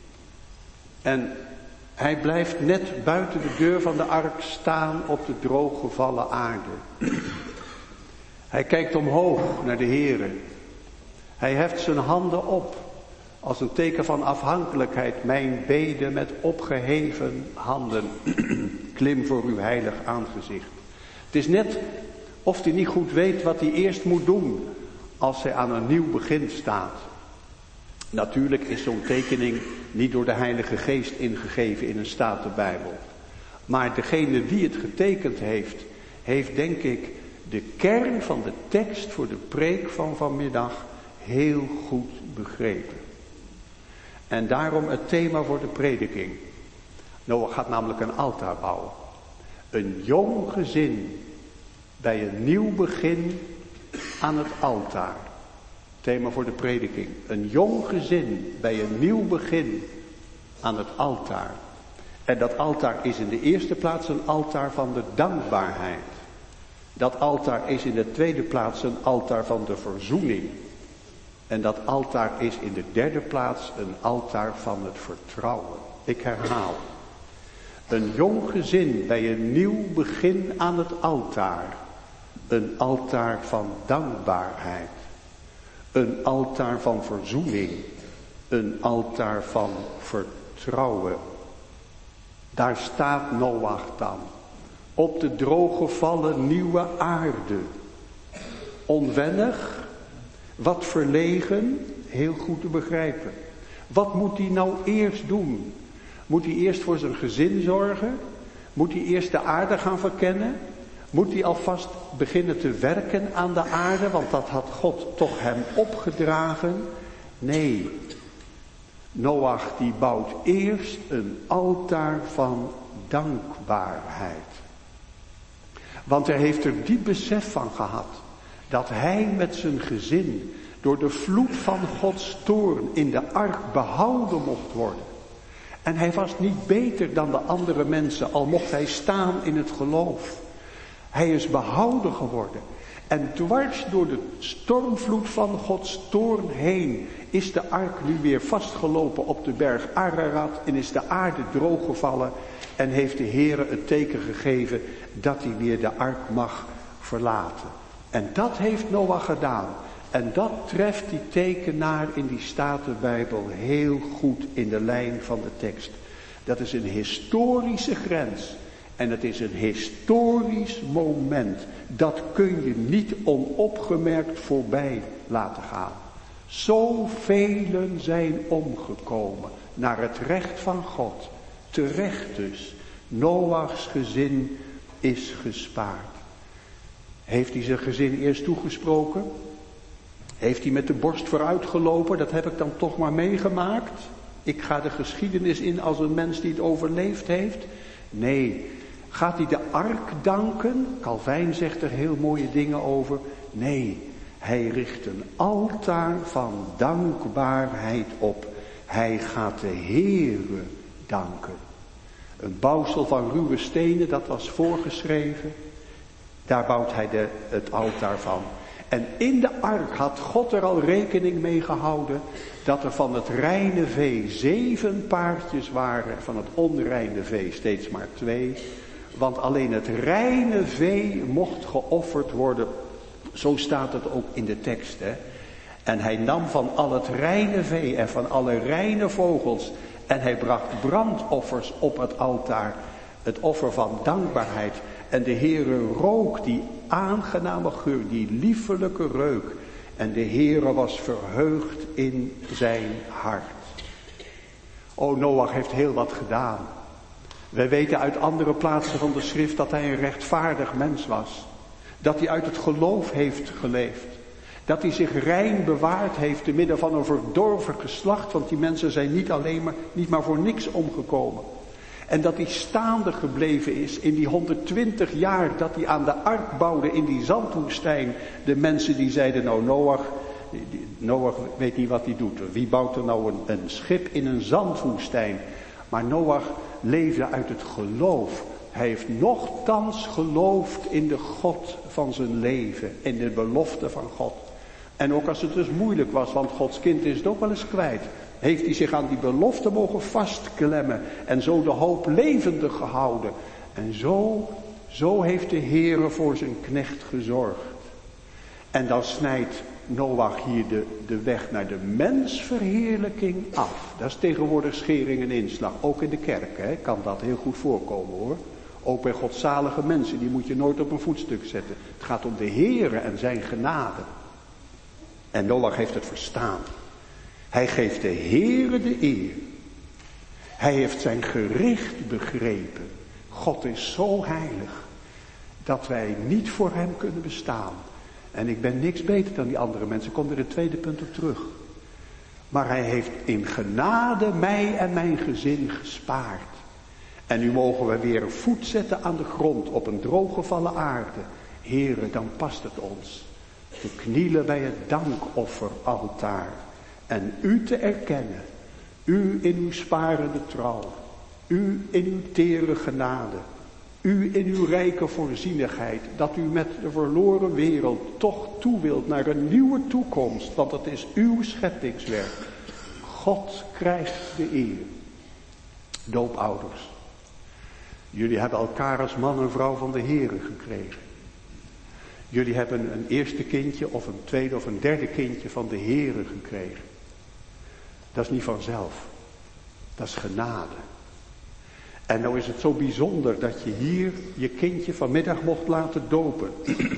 En hij blijft net buiten de deur van de ark staan op de drooggevallen aarde. Hij kijkt omhoog naar de Heere. Hij heft zijn handen op als een teken van afhankelijkheid. Mijn bede met opgeheven handen. Klim voor uw heilig aangezicht. Het is net of hij niet goed weet wat hij eerst moet doen als hij aan een nieuw begin staat. Natuurlijk is zo'n tekening niet door de Heilige Geest ingegeven in een Statenbijbel. Maar degene die het getekend heeft, heeft denk ik de kern van de tekst voor de preek van vanmiddag heel goed begrepen. En daarom het thema voor de prediking. Noach gaat namelijk een altaar bouwen. Een jong gezin bij een nieuw begin aan het altaar. Thema voor de prediking. Een jong gezin bij een nieuw begin aan het altaar. En dat altaar is in de eerste plaats een altaar van de dankbaarheid. Dat altaar is in de tweede plaats een altaar van de verzoening. En dat altaar is in de derde plaats een altaar van het vertrouwen. Ik herhaal. Een jong gezin bij een nieuw begin aan het altaar. Een altaar van dankbaarheid. Een altaar van verzoening. Een altaar van vertrouwen. Daar staat Noach dan. Op de drooggevallen nieuwe aarde. Onwennig. Wat verlegen. Heel goed te begrijpen. Wat moet hij nou eerst doen? Moet hij eerst voor zijn gezin zorgen? Moet hij eerst de aarde gaan verkennen? Moet hij alvast beginnen te werken aan de aarde? Want dat had God toch hem opgedragen? Nee. Noach die bouwt eerst een altaar van dankbaarheid. Want hij heeft er diep besef van gehad. Dat hij met zijn gezin door de vloed van Gods toorn in de ark behouden mocht worden. En hij was niet beter dan de andere mensen, al mocht hij staan in het geloof. Hij is behouden geworden. En dwars door de stormvloed van Gods toorn heen is de ark nu weer vastgelopen op de berg Ararat en is de aarde drooggevallen en heeft de Heere het teken gegeven dat hij weer de ark mag verlaten. En dat heeft Noach gedaan. En dat treft die tekenaar in die Statenbijbel heel goed in de lijn van de tekst. Dat is een historische grens. En het is een historisch moment. Dat kun je niet onopgemerkt voorbij laten gaan. Zoveel zijn omgekomen naar het recht van God. Terecht dus. Noachs gezin is gespaard. Heeft hij zijn gezin eerst toegesproken? Heeft hij met de borst vooruit gelopen? Dat heb ik dan toch maar meegemaakt. Ik ga de geschiedenis in als een mens die het overleefd heeft. Nee. Gaat hij de ark danken? Calvijn zegt er heel mooie dingen over. Nee, hij richt een altaar van dankbaarheid op. Hij gaat de Heere danken. Een bouwsel van ruwe stenen, dat was voorgeschreven. Daar bouwt hij het altaar van. En in de ark had God er al rekening mee gehouden dat er van het reine vee 7 paardjes waren, van het onreine vee steeds maar 2. Want alleen het reine vee mocht geofferd worden. Zo staat het ook in de tekst. Hè? En hij nam van al het reine vee en van alle reine vogels. En hij bracht brandoffers op het altaar. Het offer van dankbaarheid. En de Heere rook die aangename geur, die liefelijke reuk. En de Heere was verheugd in zijn hart. O, Noach heeft heel wat gedaan. Wij weten uit andere plaatsen van de schrift dat hij een rechtvaardig mens was. Dat hij uit het geloof heeft geleefd. Dat hij zich rein bewaard heeft te midden van een verdorven geslacht. Want die mensen zijn niet maar voor niks omgekomen. En dat hij staande gebleven is in die 120 jaar dat hij aan de ark bouwde in die zandwoestijn. De mensen die zeiden, nou Noach weet niet wat hij doet. Wie bouwt er nou een schip in een zandwoestijn? Maar Noach leefde uit het geloof. Hij heeft nochtans geloofd in de God van zijn leven. In de belofte van God. En ook als het dus moeilijk was, want Gods kind is het ook wel eens kwijt. Heeft hij zich aan die belofte mogen vastklemmen. En zo de hoop levendig gehouden. En zo heeft de Heere voor zijn knecht gezorgd. En dan snijdt Noach hier de weg naar de mensverheerlijking af. Dat is tegenwoordig schering en inslag. Ook in de kerk kan dat heel goed voorkomen hoor. Ook bij godzalige mensen, die moet je nooit op een voetstuk zetten. Het gaat om de Heere en zijn genade. En Noach heeft het verstaan. Hij geeft de Heere de eer. Hij heeft zijn gericht begrepen. God is zo heilig dat wij niet voor hem kunnen bestaan. En ik ben niks beter dan die andere mensen. Ik kom er het tweede punt op terug. Maar hij heeft in genade mij en mijn gezin gespaard. En nu mogen we weer een voet zetten aan de grond op een drooggevallen aarde. Heere, dan past het ons te knielen bij het dankofferaltaar. En u te erkennen. U in uw sparende trouw. U in uw tere genade. U in uw rijke voorzienigheid. Dat u met de verloren wereld toch toe wilt naar een nieuwe toekomst. Want het is uw scheppingswerk. God krijgt de eer. Doopouders. Jullie hebben elkaar als man en vrouw van de Heere gekregen. Jullie hebben een eerste kindje of een tweede of een derde kindje van de Heere gekregen. Dat is niet vanzelf. Dat is genade. En nou is het zo bijzonder dat je hier je kindje vanmiddag mocht laten dopen.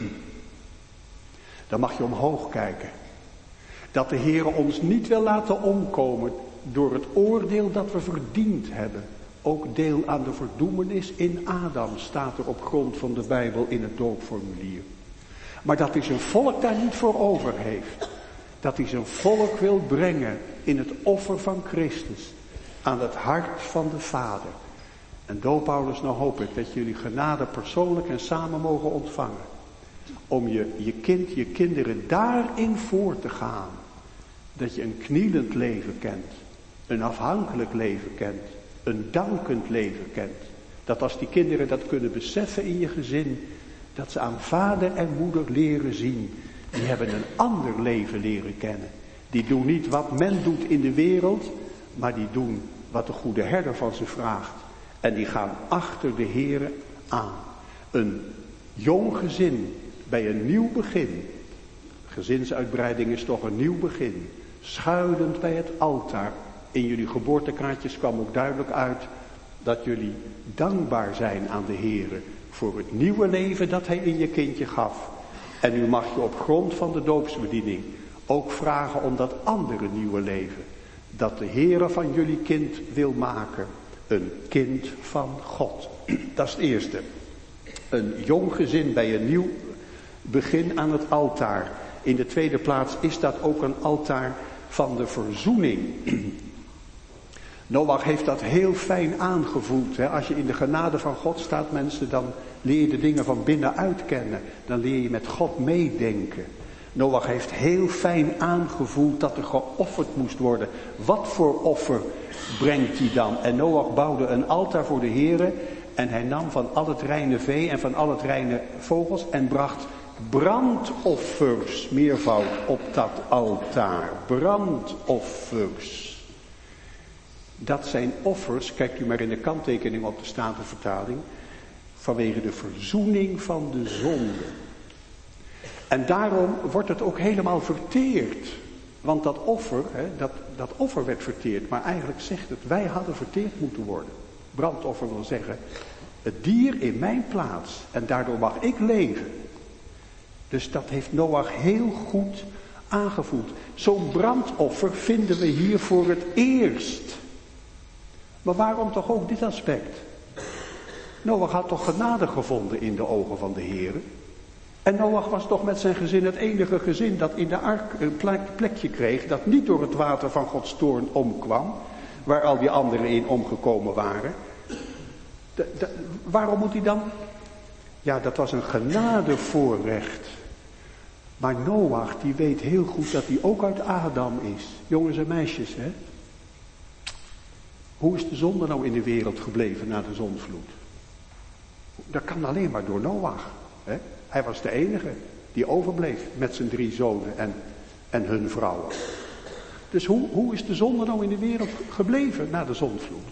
Dan mag je omhoog kijken. Dat de Heere ons niet wil laten omkomen door het oordeel dat we verdiend hebben. Ook deel aan de verdoemenis in Adam staat er op grond van de Bijbel in het doopformulier. Maar dat hij zijn volk daar niet voor over heeft. Dat hij zijn volk wil brengen in het offer van Christus. Aan het hart van de Vader. En doopouders, nou hoop ik dat jullie genade persoonlijk en samen mogen ontvangen. Om je kinderen daarin voor te gaan. Dat je een knielend leven kent. Een afhankelijk leven kent. Een dankend leven kent. Dat als die kinderen dat kunnen beseffen in je gezin. Dat ze aan vader en moeder leren zien. Die hebben een ander leven leren kennen. Die doen niet wat men doet in de wereld, maar die doen wat de goede herder van ze vraagt. En die gaan achter de Heere aan. Een jong gezin bij een nieuw begin. Gezinsuitbreiding is toch een nieuw begin. Schuilend bij het altaar. In jullie geboortekaartjes kwam ook duidelijk uit dat jullie dankbaar zijn aan de Heere voor het nieuwe leven dat Hij in je kindje gaf. En nu mag je op grond van de doopsbediening ook vragen om dat andere nieuwe leven. Dat de Heere van jullie kind wil maken. Een kind van God. Dat is het eerste. Een jong gezin bij een nieuw begin aan het altaar. In de tweede plaats is dat ook een altaar van de verzoening. Noach heeft dat heel fijn aangevoeld. Hè? Als je in de genade van God staat, mensen, dan leer je de dingen van binnenuit kennen. Dan leer je met God meedenken. Noach heeft heel fijn aangevoeld dat er geofferd moest worden. Wat voor offer brengt hij dan? En Noach bouwde een altaar voor de Heere. En hij nam van al het reine vee en van al het reine vogels en bracht brandoffers, meervoud, op dat altaar. Brandoffers. Dat zijn offers, kijkt u maar in de kanttekening op de Statenvertaling, vanwege de verzoening van de zonde. En daarom wordt het ook helemaal verteerd. Want dat offer, dat offer werd verteerd, maar eigenlijk zegt het, wij hadden verteerd moeten worden. Brandoffer wil zeggen, het dier in mijn plaats en daardoor mag ik leven. Dus dat heeft Noach heel goed aangevoeld. Zo'n brandoffer vinden we hier voor het eerst. Maar waarom toch ook dit aspect? Noach had toch genade gevonden in de ogen van de Heere. En Noach was toch met zijn gezin het enige gezin dat in de ark een plekje kreeg, dat niet door het water van Gods toorn omkwam, waar al die anderen in omgekomen waren. Waarom moet hij dan? Ja, dat was een genadevoorrecht. Maar Noach, die weet heel goed dat hij ook uit Adam is. Jongens en meisjes, hè. Hoe is de zonde nou in de wereld gebleven na de zondvloed? Dat kan alleen maar door Noach. Hè? Hij was de enige die overbleef met zijn 3 zonen en hun vrouwen. Dus hoe is de zonde nou in de wereld gebleven na de zondvloed?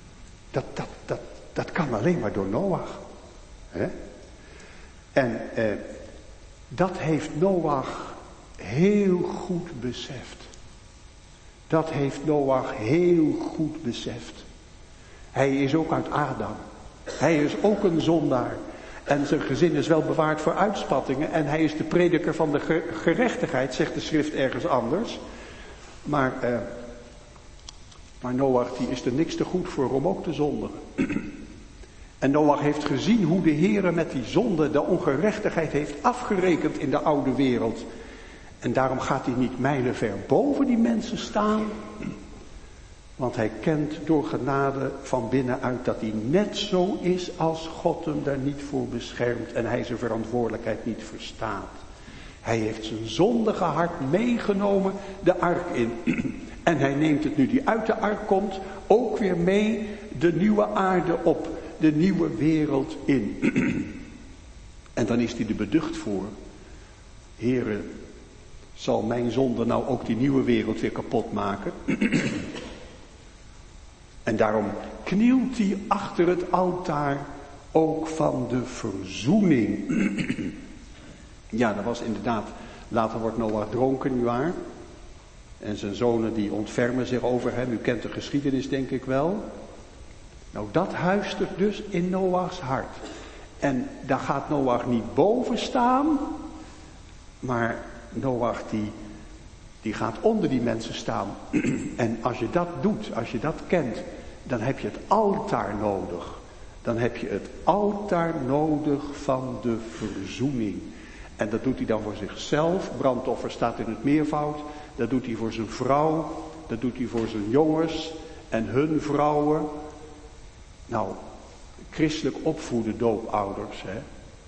Dat kan alleen maar door Noach. Hè? En dat heeft Noach heel goed beseft. Dat heeft Noach heel goed beseft. Hij is ook uit Adam. Hij is ook een zondaar. En zijn gezin is wel bewaard voor uitspattingen. En hij is de prediker van de gerechtigheid, zegt de schrift ergens anders. Maar Noach, die is er niks te goed voor om ook te zondigen. En Noach heeft gezien hoe de Heere met die zonde, de ongerechtigheid heeft afgerekend in de oude wereld. En daarom gaat hij niet mijlenver boven die mensen staan. Want hij kent door genade van binnenuit dat hij net zo is als God hem daar niet voor beschermt. En hij zijn verantwoordelijkheid niet verstaat. Hij heeft zijn zondige hart meegenomen de ark in. En hij neemt het nu die uit de ark komt ook weer mee de nieuwe aarde op. De nieuwe wereld in. En dan is hij er beducht voor. Heere, zal mijn zonde nou ook die nieuwe wereld weer kapot maken? En daarom knielt hij achter het altaar ook van de verzoening. Ja, dat was inderdaad, later wordt Noach dronken, nietwaar? En zijn zonen die ontfermen zich over hem. U kent de geschiedenis denk ik wel. Nou, dat huistert dus in Noachs hart. En daar gaat Noach niet boven staan, maar Noach die gaat onder die mensen staan. En als je dat doet, als je dat kent, dan heb je het altaar nodig. Dan heb je het altaar nodig van de verzoening. En dat doet hij dan voor zichzelf. Brandoffer staat in het meervoud. Dat doet hij voor zijn vrouw. Dat doet hij voor zijn jongens en hun vrouwen. Nou, christelijk opvoeden doopouders, hè.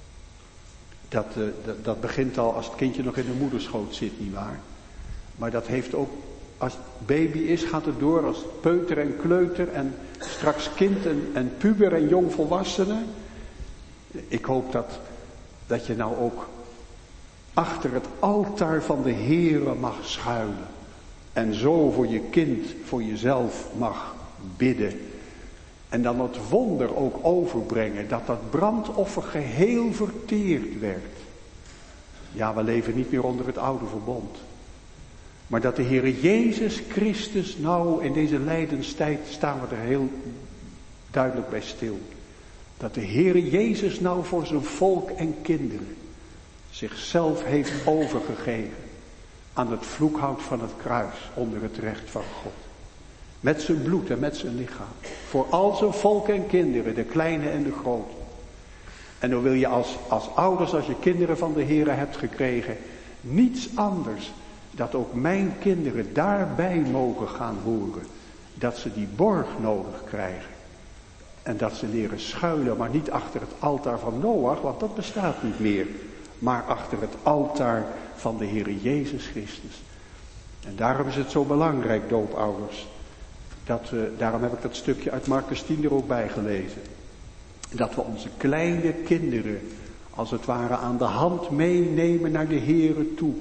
Dat begint al als het kindje nog in de moederschoot zit, nietwaar? Maar dat heeft ook, als het baby is, gaat het door als peuter en kleuter en straks kind en puber en jongvolwassene. Ik hoop dat je nou ook achter het altaar van de Heere mag schuilen. En zo voor je kind, voor jezelf mag bidden. En dan het wonder ook overbrengen dat dat brandoffer geheel verteerd werd. Ja, we leven niet meer onder het oude verbond. Maar dat de Heere Jezus Christus nou in deze lijdenstijd, staan we er heel duidelijk bij stil. Dat de Heere Jezus nou voor zijn volk en kinderen zichzelf heeft overgegeven aan het vloekhout van het kruis onder het recht van God. Met zijn bloed en met zijn lichaam. Voor al zijn volk en kinderen, de kleine en de grote. En dan wil je als ouders, als je kinderen van de Heere hebt gekregen, niets anders dat ook mijn kinderen daarbij mogen gaan horen. Dat ze die borg nodig krijgen. En dat ze leren schuilen, maar niet achter het altaar van Noach, want dat bestaat niet meer. Maar achter het altaar van de Heere Jezus Christus. En daarom is het zo belangrijk, doopouders. Daarom heb ik dat stukje uit Marcus 10 er ook bij gelezen. Dat we onze kleine kinderen, als het ware, aan de hand meenemen naar de Heere toe.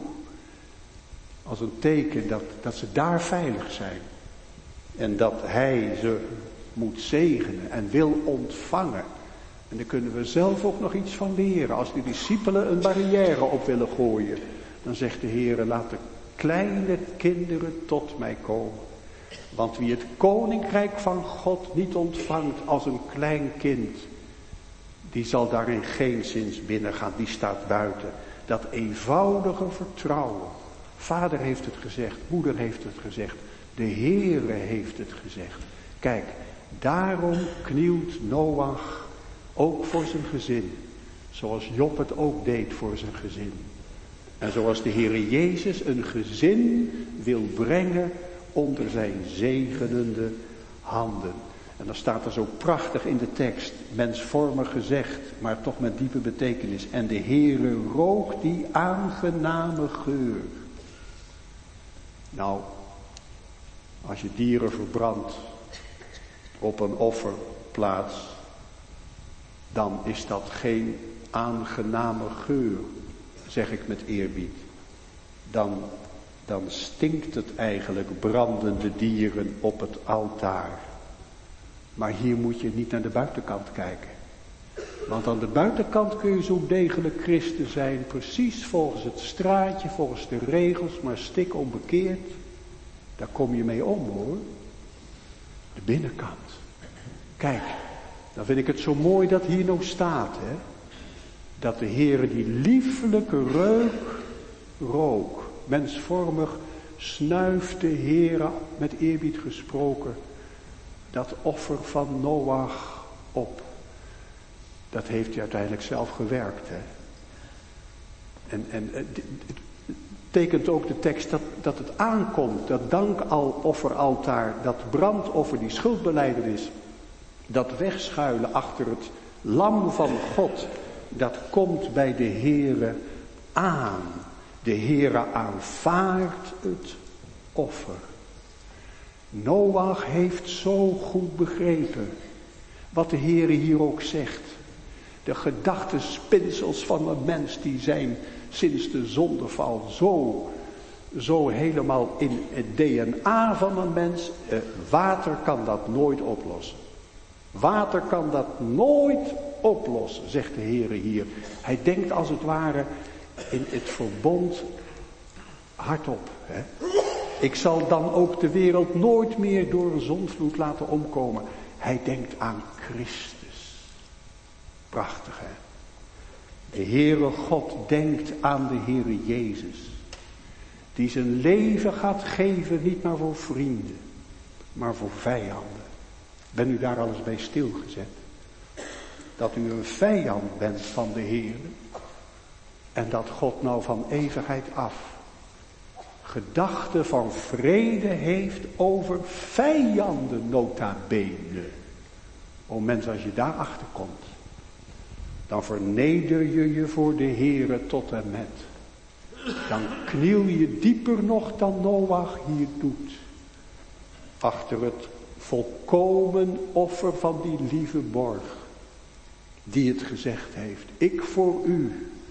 Als een teken dat ze daar veilig zijn. En dat Hij ze moet zegenen en wil ontvangen. En daar kunnen we zelf ook nog iets van leren. Als de discipelen een barrière op willen gooien, dan zegt de Heere, laat de kleine kinderen tot mij komen. Want wie het koninkrijk van God niet ontvangt als een klein kind, die zal daarin geenszins binnengaan, die staat buiten. Dat eenvoudige vertrouwen. Vader heeft het gezegd, moeder heeft het gezegd, de Heere heeft het gezegd. Kijk, daarom knielt Noach ook voor zijn gezin. Zoals Job het ook deed voor zijn gezin. En zoals de Heere Jezus een gezin wil brengen onder zijn zegenende handen. En dan staat er zo prachtig in de tekst, mensvormig gezegd, maar toch met diepe betekenis. En de Heere rook die aangename geur. Nou, als je dieren verbrandt op een offerplaats, dan is dat geen aangename geur, zeg ik met eerbied. Dan stinkt het eigenlijk, brandende dieren op het altaar. Maar hier moet je niet naar de buitenkant kijken. Want aan de buitenkant kun je zo degelijk christen zijn, precies volgens het straatje, volgens de regels, maar stik onbekeerd. Daar kom je mee om, hoor. De binnenkant. Kijk, dan vind ik het zo mooi dat hier nou staat, hè. Dat de Heere die lieflijke reuk rook, mensvormig snuift de Heere, met eerbied gesproken, dat offer van Noach op. Dat heeft hij uiteindelijk zelf gewerkt, hè. En het tekent ook de tekst dat het aankomt, dat dankofferaltaar, dat brandoffer, die schuldbelijdenis, dat wegschuilen achter het lam van God, dat komt bij de Heere aan. De Heere aanvaardt het offer. Noach heeft zo goed begrepen wat de Heere hier ook zegt. De gedachtenspinsels van een mens die zijn sinds de zondeval zo helemaal in het DNA van een mens. Water kan dat nooit oplossen. Water kan dat nooit oplossen, zegt de Heere hier. Hij denkt als het ware in het verbond hardop. Hè? Ik zal dan ook de wereld nooit meer door een zondvloed laten omkomen. Hij denkt aan Christus. Prachtig, hè? De Heere God denkt aan de Heere Jezus. Die zijn leven gaat geven, niet maar voor vrienden, maar voor vijanden. Ben u daar alles bij stilgezet? Dat u een vijand bent van de Heere. En dat God nou van eeuwigheid af gedachten van vrede heeft over vijanden nota bene. O mens, als je daarachter komt, dan verneder je je voor de Heere tot en met. Dan kniel je dieper nog dan Noach hier doet. Achter het volkomen offer van die lieve borg. Die het gezegd heeft. Ik voor u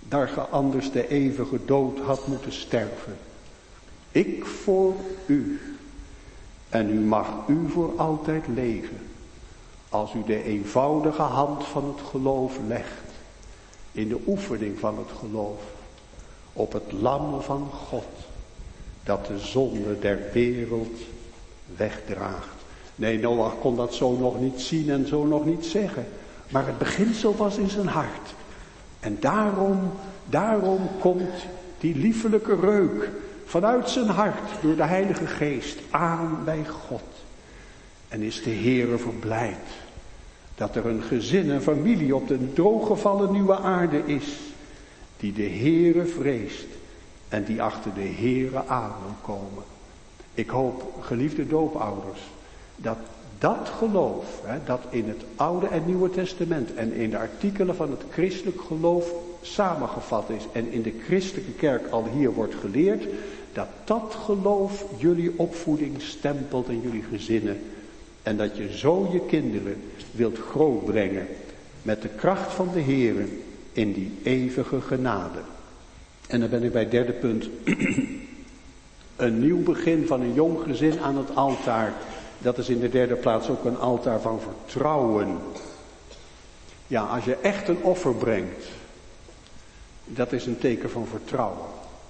daar ge anders de eeuwige dood had moeten sterven. Ik voor u. En u mag u voor altijd leven. Als u de eenvoudige hand van het geloof legt. In de oefening van het geloof. Op het lam van God. Dat de zonde der wereld wegdraagt. Nee, Noach kon dat zo nog niet zien en zo nog niet zeggen. Maar het beginsel was in zijn hart. En daarom komt die liefelijke reuk vanuit zijn hart door de Heilige Geest aan bij God. En is de Heere verblijd dat er een gezin, een familie op de drooggevallen nieuwe aarde is. Die de Heere vreest en die achter de Heere aan wil komen. Ik hoop, geliefde doopouders, dat geloof, dat in het Oude en Nieuwe Testament en in de artikelen van het christelijk geloof samengevat is en in de christelijke kerk al hier wordt geleerd, dat geloof jullie opvoeding stempelt in jullie gezinnen. En dat je zo je kinderen wilt grootbrengen met de kracht van de Heere in die eeuwige genade. En dan ben ik bij het derde punt. Een nieuw begin van een jong gezin aan het altaar. Dat is in de derde plaats ook een altaar van vertrouwen. Ja, als je echt een offer brengt, dat is een teken van vertrouwen.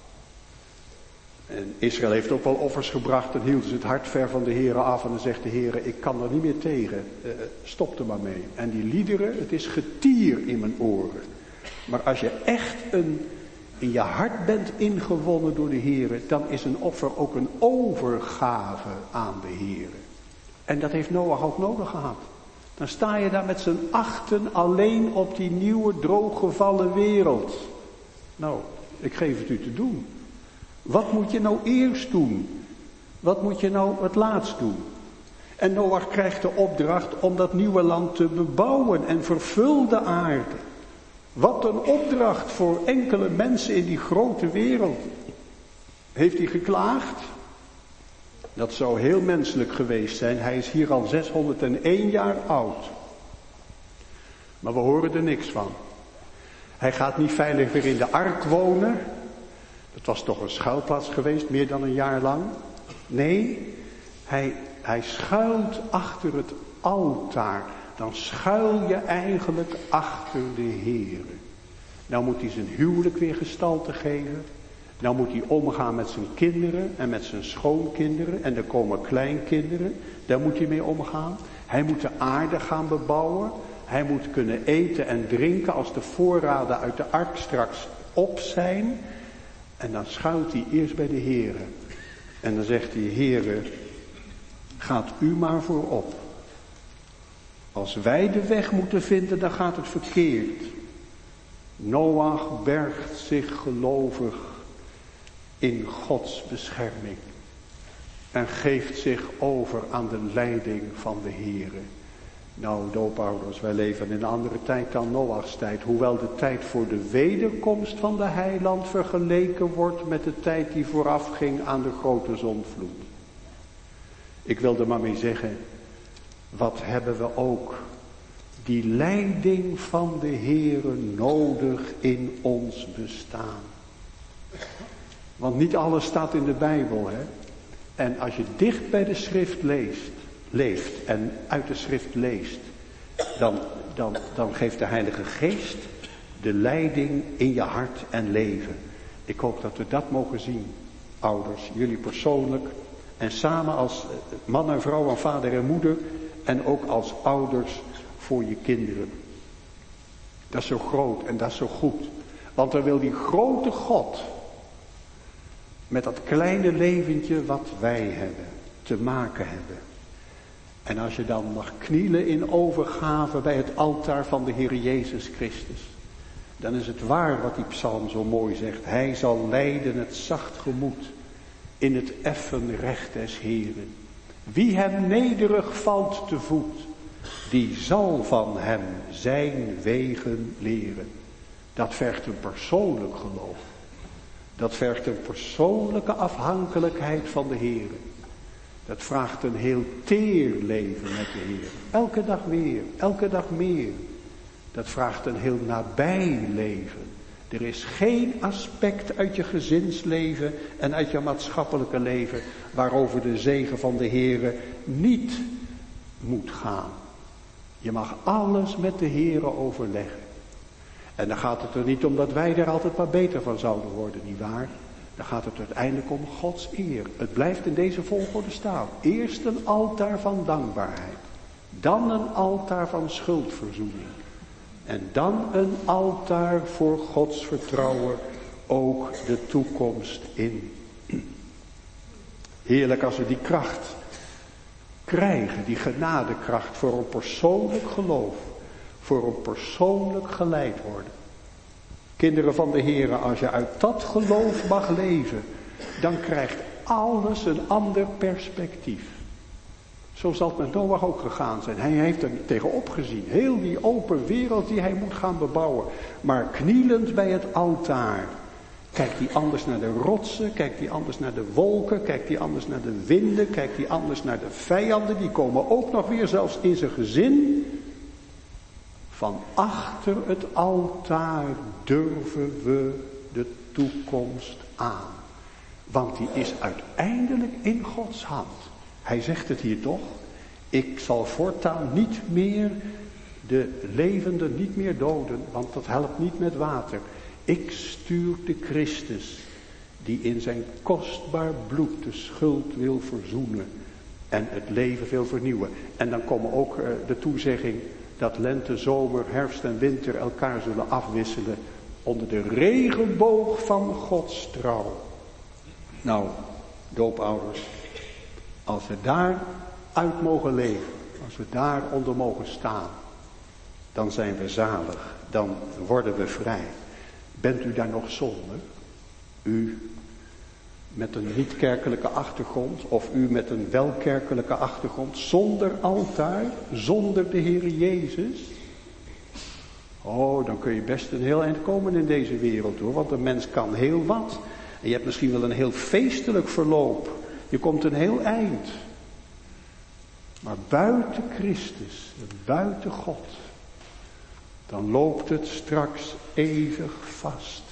En Israël heeft ook wel offers gebracht en hield ze het hart ver van de Heere af. En dan zegt de Heere, ik kan er niet meer tegen, stop er maar mee. En die liederen, het is getier in mijn oren. Maar als je echt in je hart bent ingewonnen door de Heere, dan is een offer ook een overgave aan de Heere. En dat heeft Noach ook nodig gehad. Dan sta je daar met z'n achten alleen op die nieuwe drooggevallen wereld. Nou, ik geef het u te doen. Wat moet je nou eerst doen? Wat moet je nou het laatst doen? En Noach krijgt de opdracht om dat nieuwe land te bebouwen en vervul de aarde. Wat een opdracht voor enkele mensen in die grote wereld. Heeft hij geklaagd? Dat zou heel menselijk geweest zijn. Hij is hier al 601 jaar oud. Maar we horen er niks van. Hij gaat niet veilig weer in de ark wonen. Dat was toch een schuilplaats geweest, meer dan een jaar lang. Nee, hij schuilt achter het altaar. Dan schuil je eigenlijk achter de Heere. Nou moet hij zijn huwelijk weer gestalte geven. Nou moet hij omgaan met zijn kinderen en met zijn schoonkinderen. En er komen kleinkinderen. Daar moet hij mee omgaan. Hij moet de aarde gaan bebouwen. Hij moet kunnen eten en drinken als de voorraden uit de ark straks op zijn. En dan schuilt hij eerst bij de Heere. En dan zegt hij, Heere, gaat u maar voorop. Als wij de weg moeten vinden, dan gaat het verkeerd. Noach bergt zich gelovig in Gods bescherming. En geeft zich over aan de leiding van de Heere. Nou, doopouders, wij leven in een andere tijd dan Noachs tijd. Hoewel de tijd voor de wederkomst van de heiland vergeleken wordt met de tijd die vooraf ging aan de grote zondvloed. Ik wil er maar mee zeggen, wat hebben we ook die leiding van de Heere nodig in ons bestaan. Want niet alles staat in de Bijbel, hè. En als je dicht bij de schrift leeft en uit de schrift leest, dan geeft de Heilige Geest de leiding in je hart en leven. Ik hoop dat we dat mogen zien, ouders, jullie persoonlijk en samen als man en vrouw en vader en moeder en ook als ouders voor je kinderen. Dat is zo groot en dat is zo goed. Want dan wil die grote God met dat kleine leventje wat wij hebben, te maken hebben. En als je dan mag knielen in overgave bij het altaar van de Heer Jezus Christus, dan is het waar wat die psalm zo mooi zegt. Hij zal leiden het zacht gemoed in het effen recht des Heeren. Wie hem nederig valt te voet, die zal van hem zijn wegen leren. Dat vergt een persoonlijk geloof. Dat vergt een persoonlijke afhankelijkheid van de Heer. Dat vraagt een heel teer leven met de Heer. Elke dag weer, elke dag meer. Dat vraagt een heel nabij leven. Er is geen aspect uit je gezinsleven en uit je maatschappelijke leven waarover de zegen van de Heere niet moet gaan. Je mag alles met de Heere overleggen. En dan gaat het er niet om dat wij er altijd maar beter van zouden worden, nietwaar? Dan gaat het uiteindelijk om Gods eer. Het blijft in deze volgorde staan. Eerst een altaar van dankbaarheid. Dan een altaar van schuldverzoening. En dan een altaar voor Gods vertrouwen, ook de toekomst in. Heerlijk als we die kracht krijgen, die genadekracht voor een persoonlijk geloof, voor een persoonlijk geleid worden. Kinderen van de Heere, als je uit dat geloof mag leven, dan krijgt alles een ander perspectief. Zo zal het met Noach ook gegaan zijn. Hij heeft er tegenop gezien. Heel die open wereld die hij moet gaan bebouwen. Maar knielend bij het altaar. Kijkt hij anders naar de rotsen. Kijkt hij anders naar de wolken. Kijkt hij anders naar de winden. Kijkt hij anders naar de vijanden. Die komen ook nog weer zelfs in zijn gezin. Van achter het altaar durven we de toekomst aan. Want die is uiteindelijk in Gods hand. Hij zegt het hier toch. Ik zal voortaan niet meer de levenden niet meer doden. Want dat helpt niet met water. Ik stuur de Christus. Die in zijn kostbaar bloed de schuld wil verzoenen. En het leven wil vernieuwen. En dan komt ook de toezegging. Dat lente, zomer, herfst en winter elkaar zullen afwisselen. Onder de regenboog van Gods trouw. Nou, doopouders. Als we daar uit mogen leven. Als we daar onder mogen staan. Dan zijn we zalig. Dan worden we vrij. Bent u daar nog zonder? U met een niet-kerkelijke achtergrond. Of u met een wel-kerkelijke achtergrond. Zonder altaar. Zonder de Heer Jezus. Oh, dan kun je best een heel eind komen in deze wereld hoor. Want een mens kan heel wat. En je hebt misschien wel een heel feestelijk verloop. Je komt een heel eind. Maar buiten Christus, buiten God, dan loopt het straks eeuwig vast.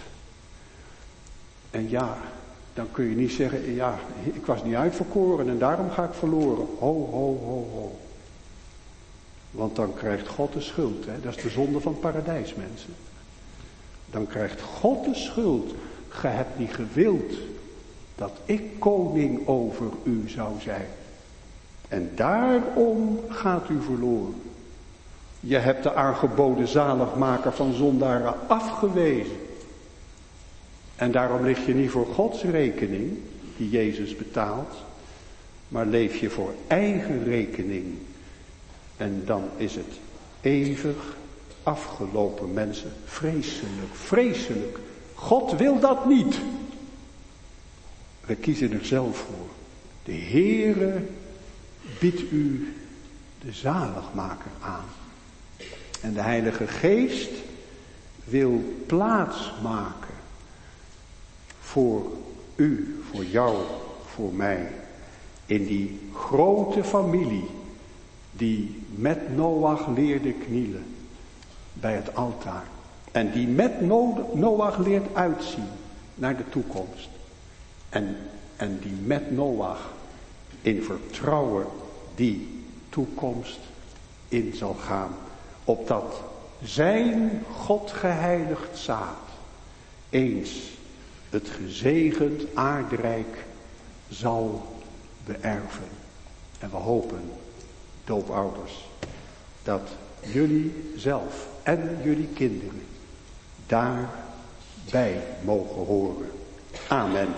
En ja, dan kun je niet zeggen, ja, ik was niet uitverkoren en daarom ga ik verloren. Ho, ho, ho, ho. Want dan krijgt God de schuld, hè? Dat is de zonde van het paradijs, mensen. Dan krijgt God de schuld. Ge hebt niet gewild dat ik koning over u zou zijn. En daarom gaat u verloren. Je hebt de aangeboden zaligmaker van zondaren afgewezen. En daarom lig je niet voor Gods rekening, die Jezus betaalt, maar leef je voor eigen rekening. En dan is het eeuwig afgelopen, mensen. Vreselijk, vreselijk. God wil dat niet. We kiezen er zelf voor. De Heere biedt u de zaligmaker aan. En de Heilige Geest wil plaats maken voor u, voor jou, voor mij. In die grote familie die met Noach leerde knielen bij het altaar. En die met Noach leert uitzien naar de toekomst. En die met Noach in vertrouwen die toekomst in zal gaan. Opdat zijn God geheiligd zaad eens het gezegend aardrijk zal beërven. En we hopen, doopouders, dat jullie zelf en jullie kinderen daarbij mogen horen. Amen.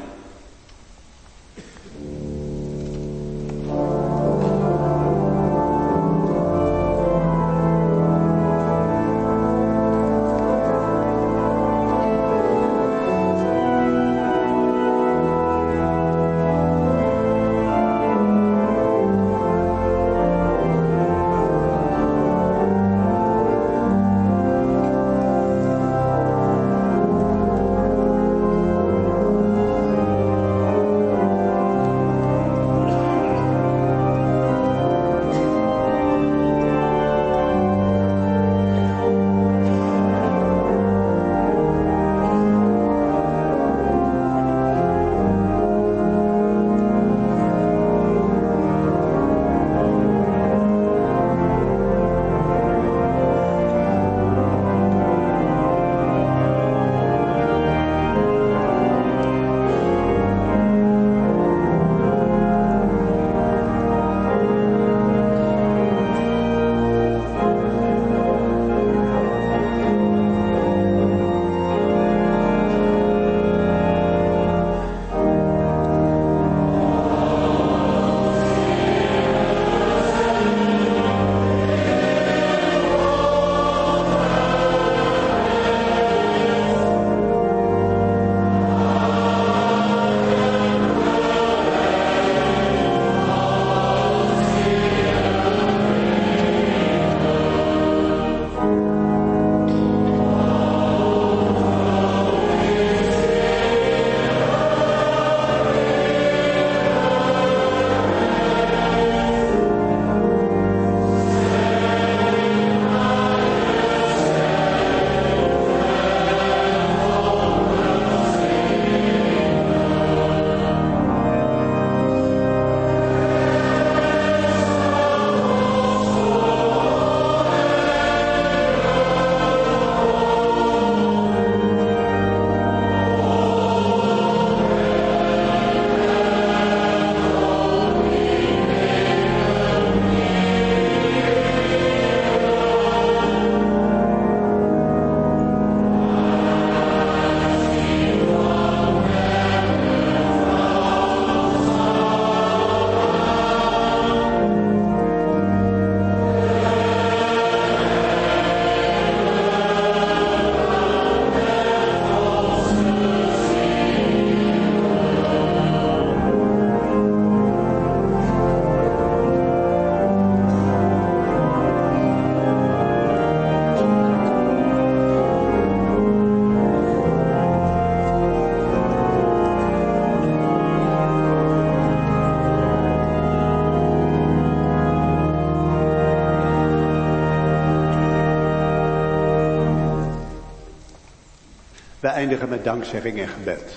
We eindigen met dankzegging en gebed.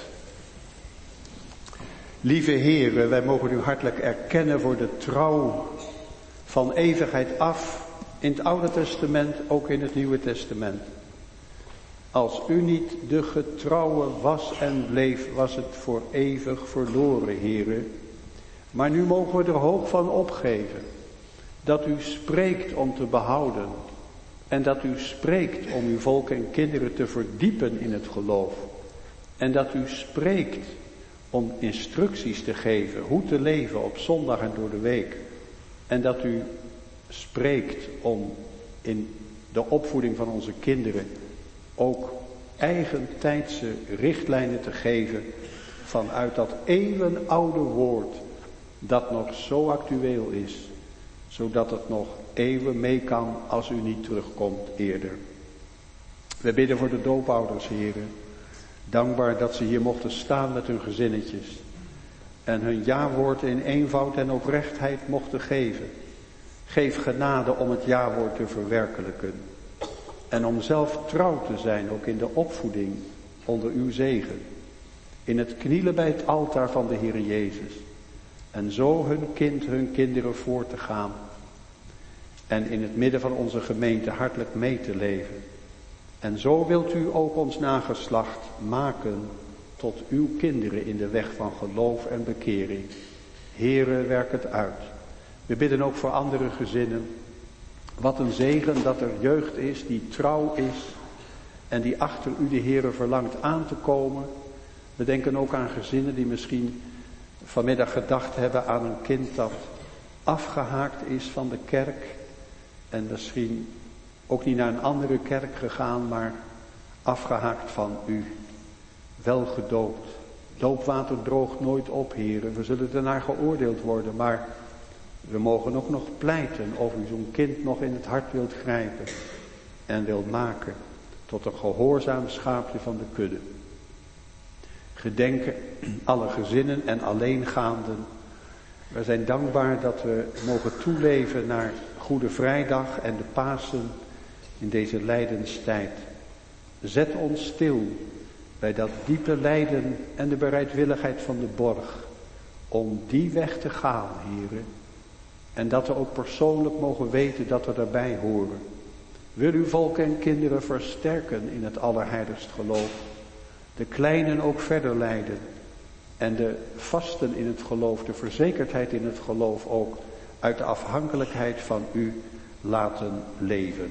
Lieve Heere, wij mogen u hartelijk erkennen voor de trouw van eeuwigheid af in het Oude Testament, ook in het Nieuwe Testament. Als u niet de getrouwe was en bleef, was het voor eeuwig verloren, Heere. Maar nu mogen we er hoog van opgeven dat u spreekt om te behouden en dat u spreekt om uw volk en kinderen te verdiepen in het geloof en dat u spreekt om instructies te geven hoe te leven op zondag en door de week en dat u spreekt om in de opvoeding van onze kinderen ook eigentijdse richtlijnen te geven vanuit dat eeuwenoude woord dat nog zo actueel is, zodat het nog eeuwen mee kan als u niet terugkomt eerder. We bidden voor de doopouders, heren. Dankbaar dat ze hier mochten staan met hun gezinnetjes en hun ja-woord in eenvoud en oprechtheid mochten geven. Geef genade om het ja-woord te verwerkelijken en om zelf trouw te zijn, ook in de opvoeding onder uw zegen. In het knielen bij het altaar van de Heer Jezus. En zo hun kinderen voor te gaan. En in het midden van onze gemeente hartelijk mee te leven. En zo wilt u ook ons nageslacht maken tot uw kinderen in de weg van geloof en bekering. Heere, werk het uit. We bidden ook voor andere gezinnen. Wat een zegen dat er jeugd is die trouw is en die achter u de Heere verlangt aan te komen. We denken ook aan gezinnen die misschien vanmiddag gedacht hebben aan een kind dat afgehaakt is van de kerk en misschien ook niet naar een andere kerk gegaan, maar afgehaakt van u. Wel gedoopt. Doopwater droogt nooit op, heren. We zullen ernaar geoordeeld worden, maar we mogen ook nog pleiten of u zo'n kind nog in het hart wilt grijpen en wilt maken tot een gehoorzaam schaapje van de kudde. Gedenken alle gezinnen en alleengaanden. We zijn dankbaar dat we mogen toeleven naar Goede Vrijdag en de Pasen in deze lijdenstijd. Zet ons stil bij dat diepe lijden en de bereidwilligheid van de borg om die weg te gaan, heren. En dat we ook persoonlijk mogen weten dat we daarbij horen. Wil uw volk en kinderen versterken in het allerheiligst geloof. De kleinen ook verder leiden. En de vasten in het geloof, de verzekerdheid in het geloof ook uit de afhankelijkheid van u laten leven.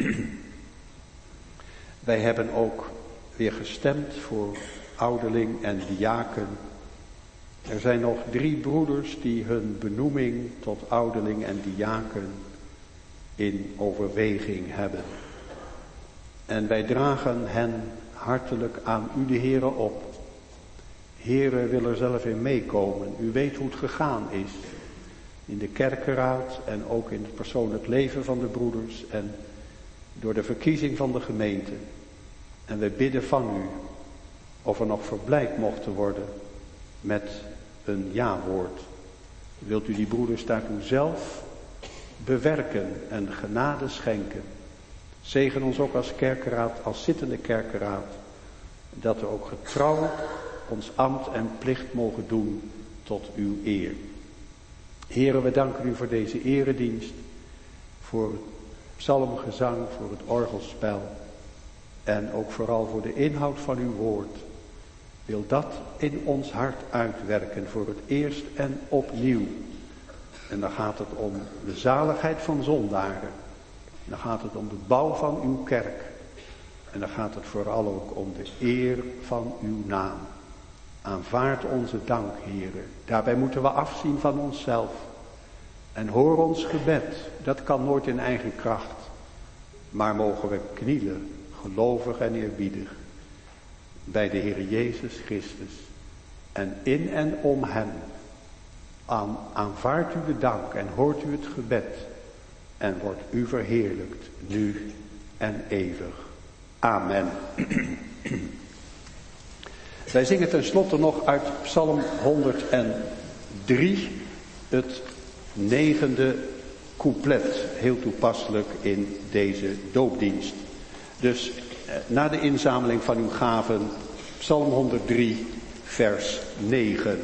Wij hebben ook weer gestemd voor ouderling en diaken. Er zijn nog 3 broeders die hun benoeming tot ouderling en diaken in overweging hebben. En wij dragen hen hartelijk aan u de Heere op. Heere wil er zelf in meekomen. U weet hoe het gegaan is. In de kerkenraad en ook in het persoonlijk leven van de broeders en door de verkiezing van de gemeente. En we bidden van u of er nog verblijd mochten worden met een ja-woord. Wilt u die broeders daartoe zelf bewerken en genade schenken. Zegen ons ook als kerkenraad, als zittende kerkenraad, dat we ook getrouw ons ambt en plicht mogen doen tot uw eer. Heren, we danken u voor deze eredienst, voor het psalmgezang, voor het orgelspel en ook vooral voor de inhoud van uw woord. Wil dat in ons hart uitwerken voor het eerst en opnieuw. En dan gaat het om de zaligheid van zondaren. En dan gaat het om de bouw van uw kerk. En dan gaat het vooral ook om de eer van uw naam. Aanvaard onze dank, heren. Daarbij moeten we afzien van onszelf. En hoor ons gebed. Dat kan nooit in eigen kracht. Maar mogen we knielen, gelovig en eerbiedig, bij de Heer Jezus Christus. En in en om hem. Aanvaardt u de dank en hoort u het gebed. En wordt u verheerlijkt, nu en eeuwig. Amen. Wij zingen tenslotte nog uit Psalm 103, het 9e couplet. Heel toepasselijk in deze doopdienst. Dus na de inzameling van uw gaven, Psalm 103, vers 9.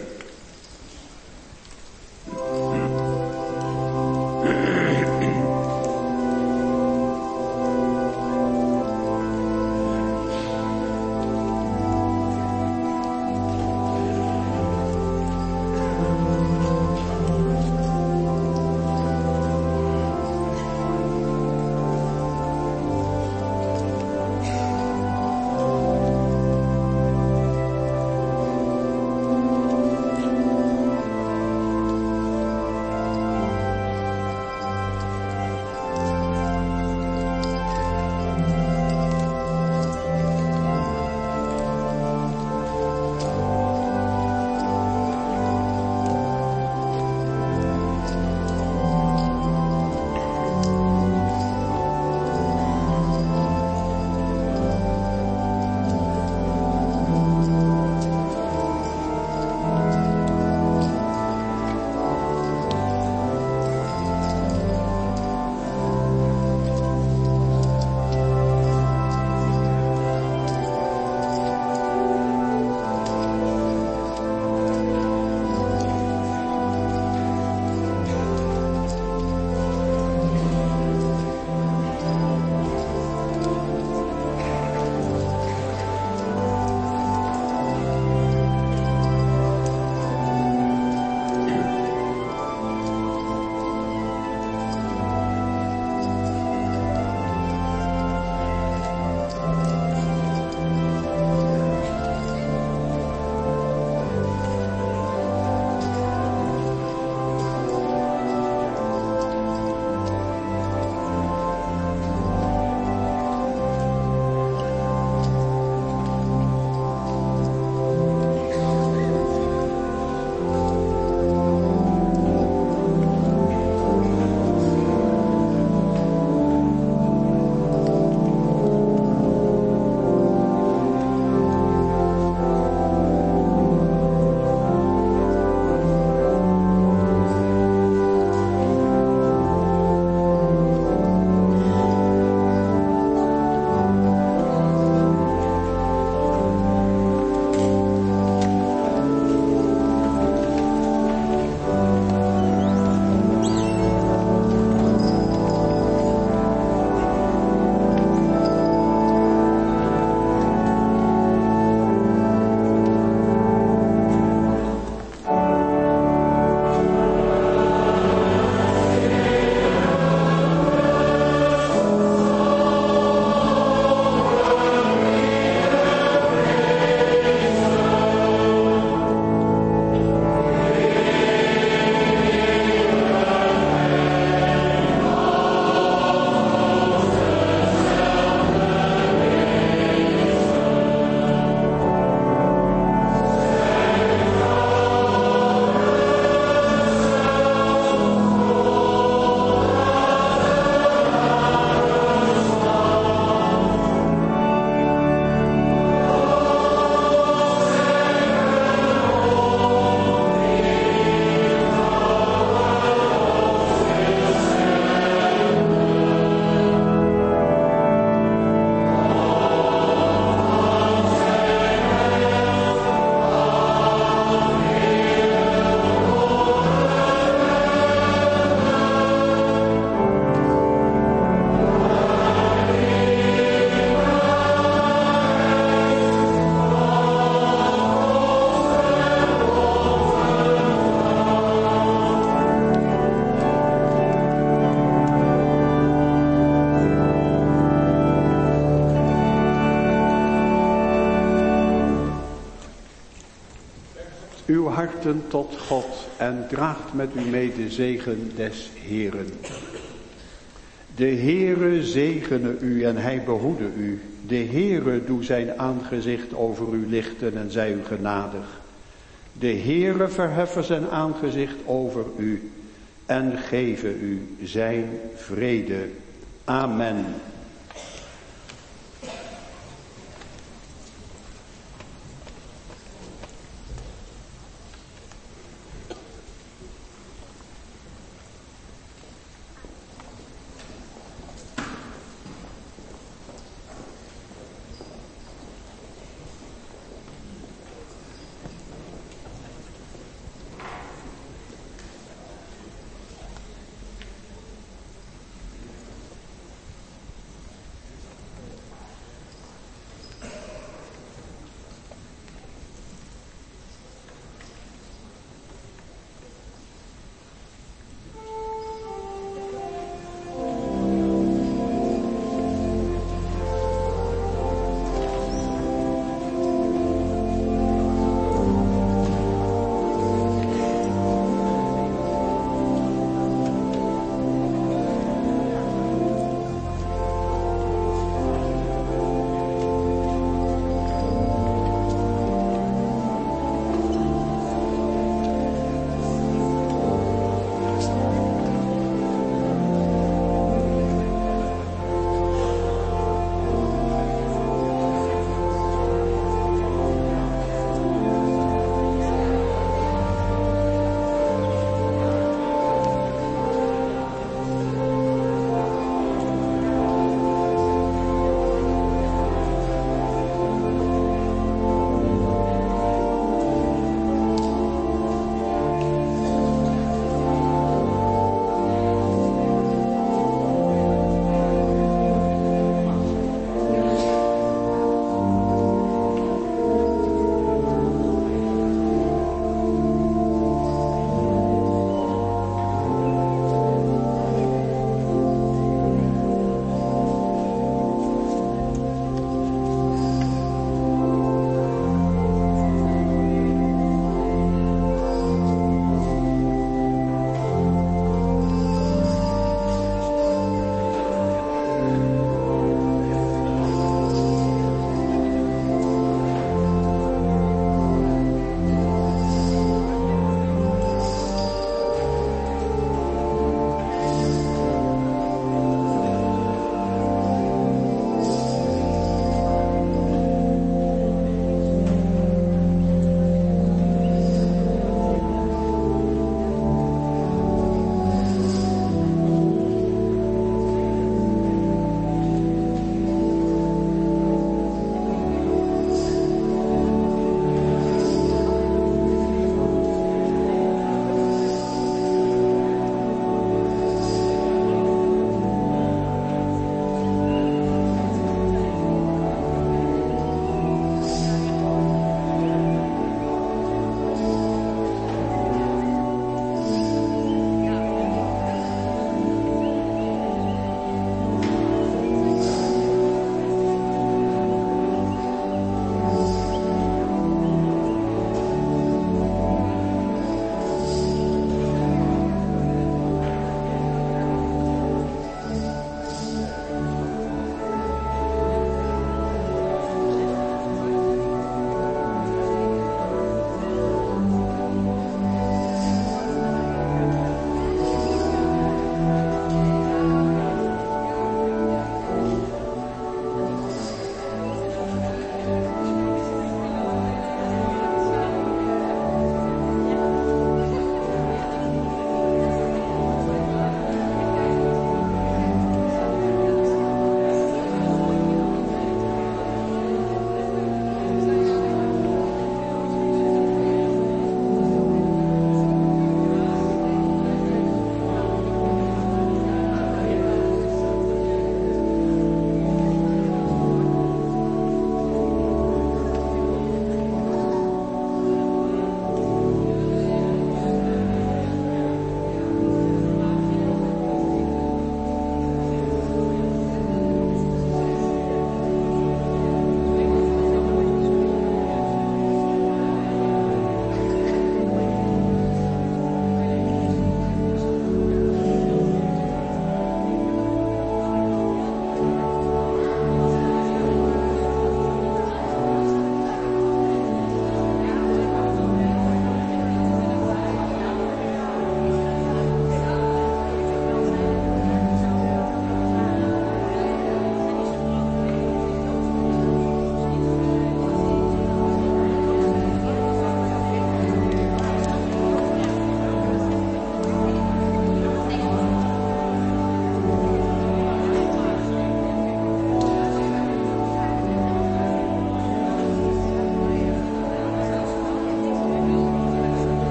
uw harten tot God en draagt met u mee de zegen des Heeren. De Heere zegene u en hij behoede u. De Heere doe zijn aangezicht over u lichten en zij u genadig. De Heere verheffen zijn aangezicht over u en geven u zijn vrede. Amen.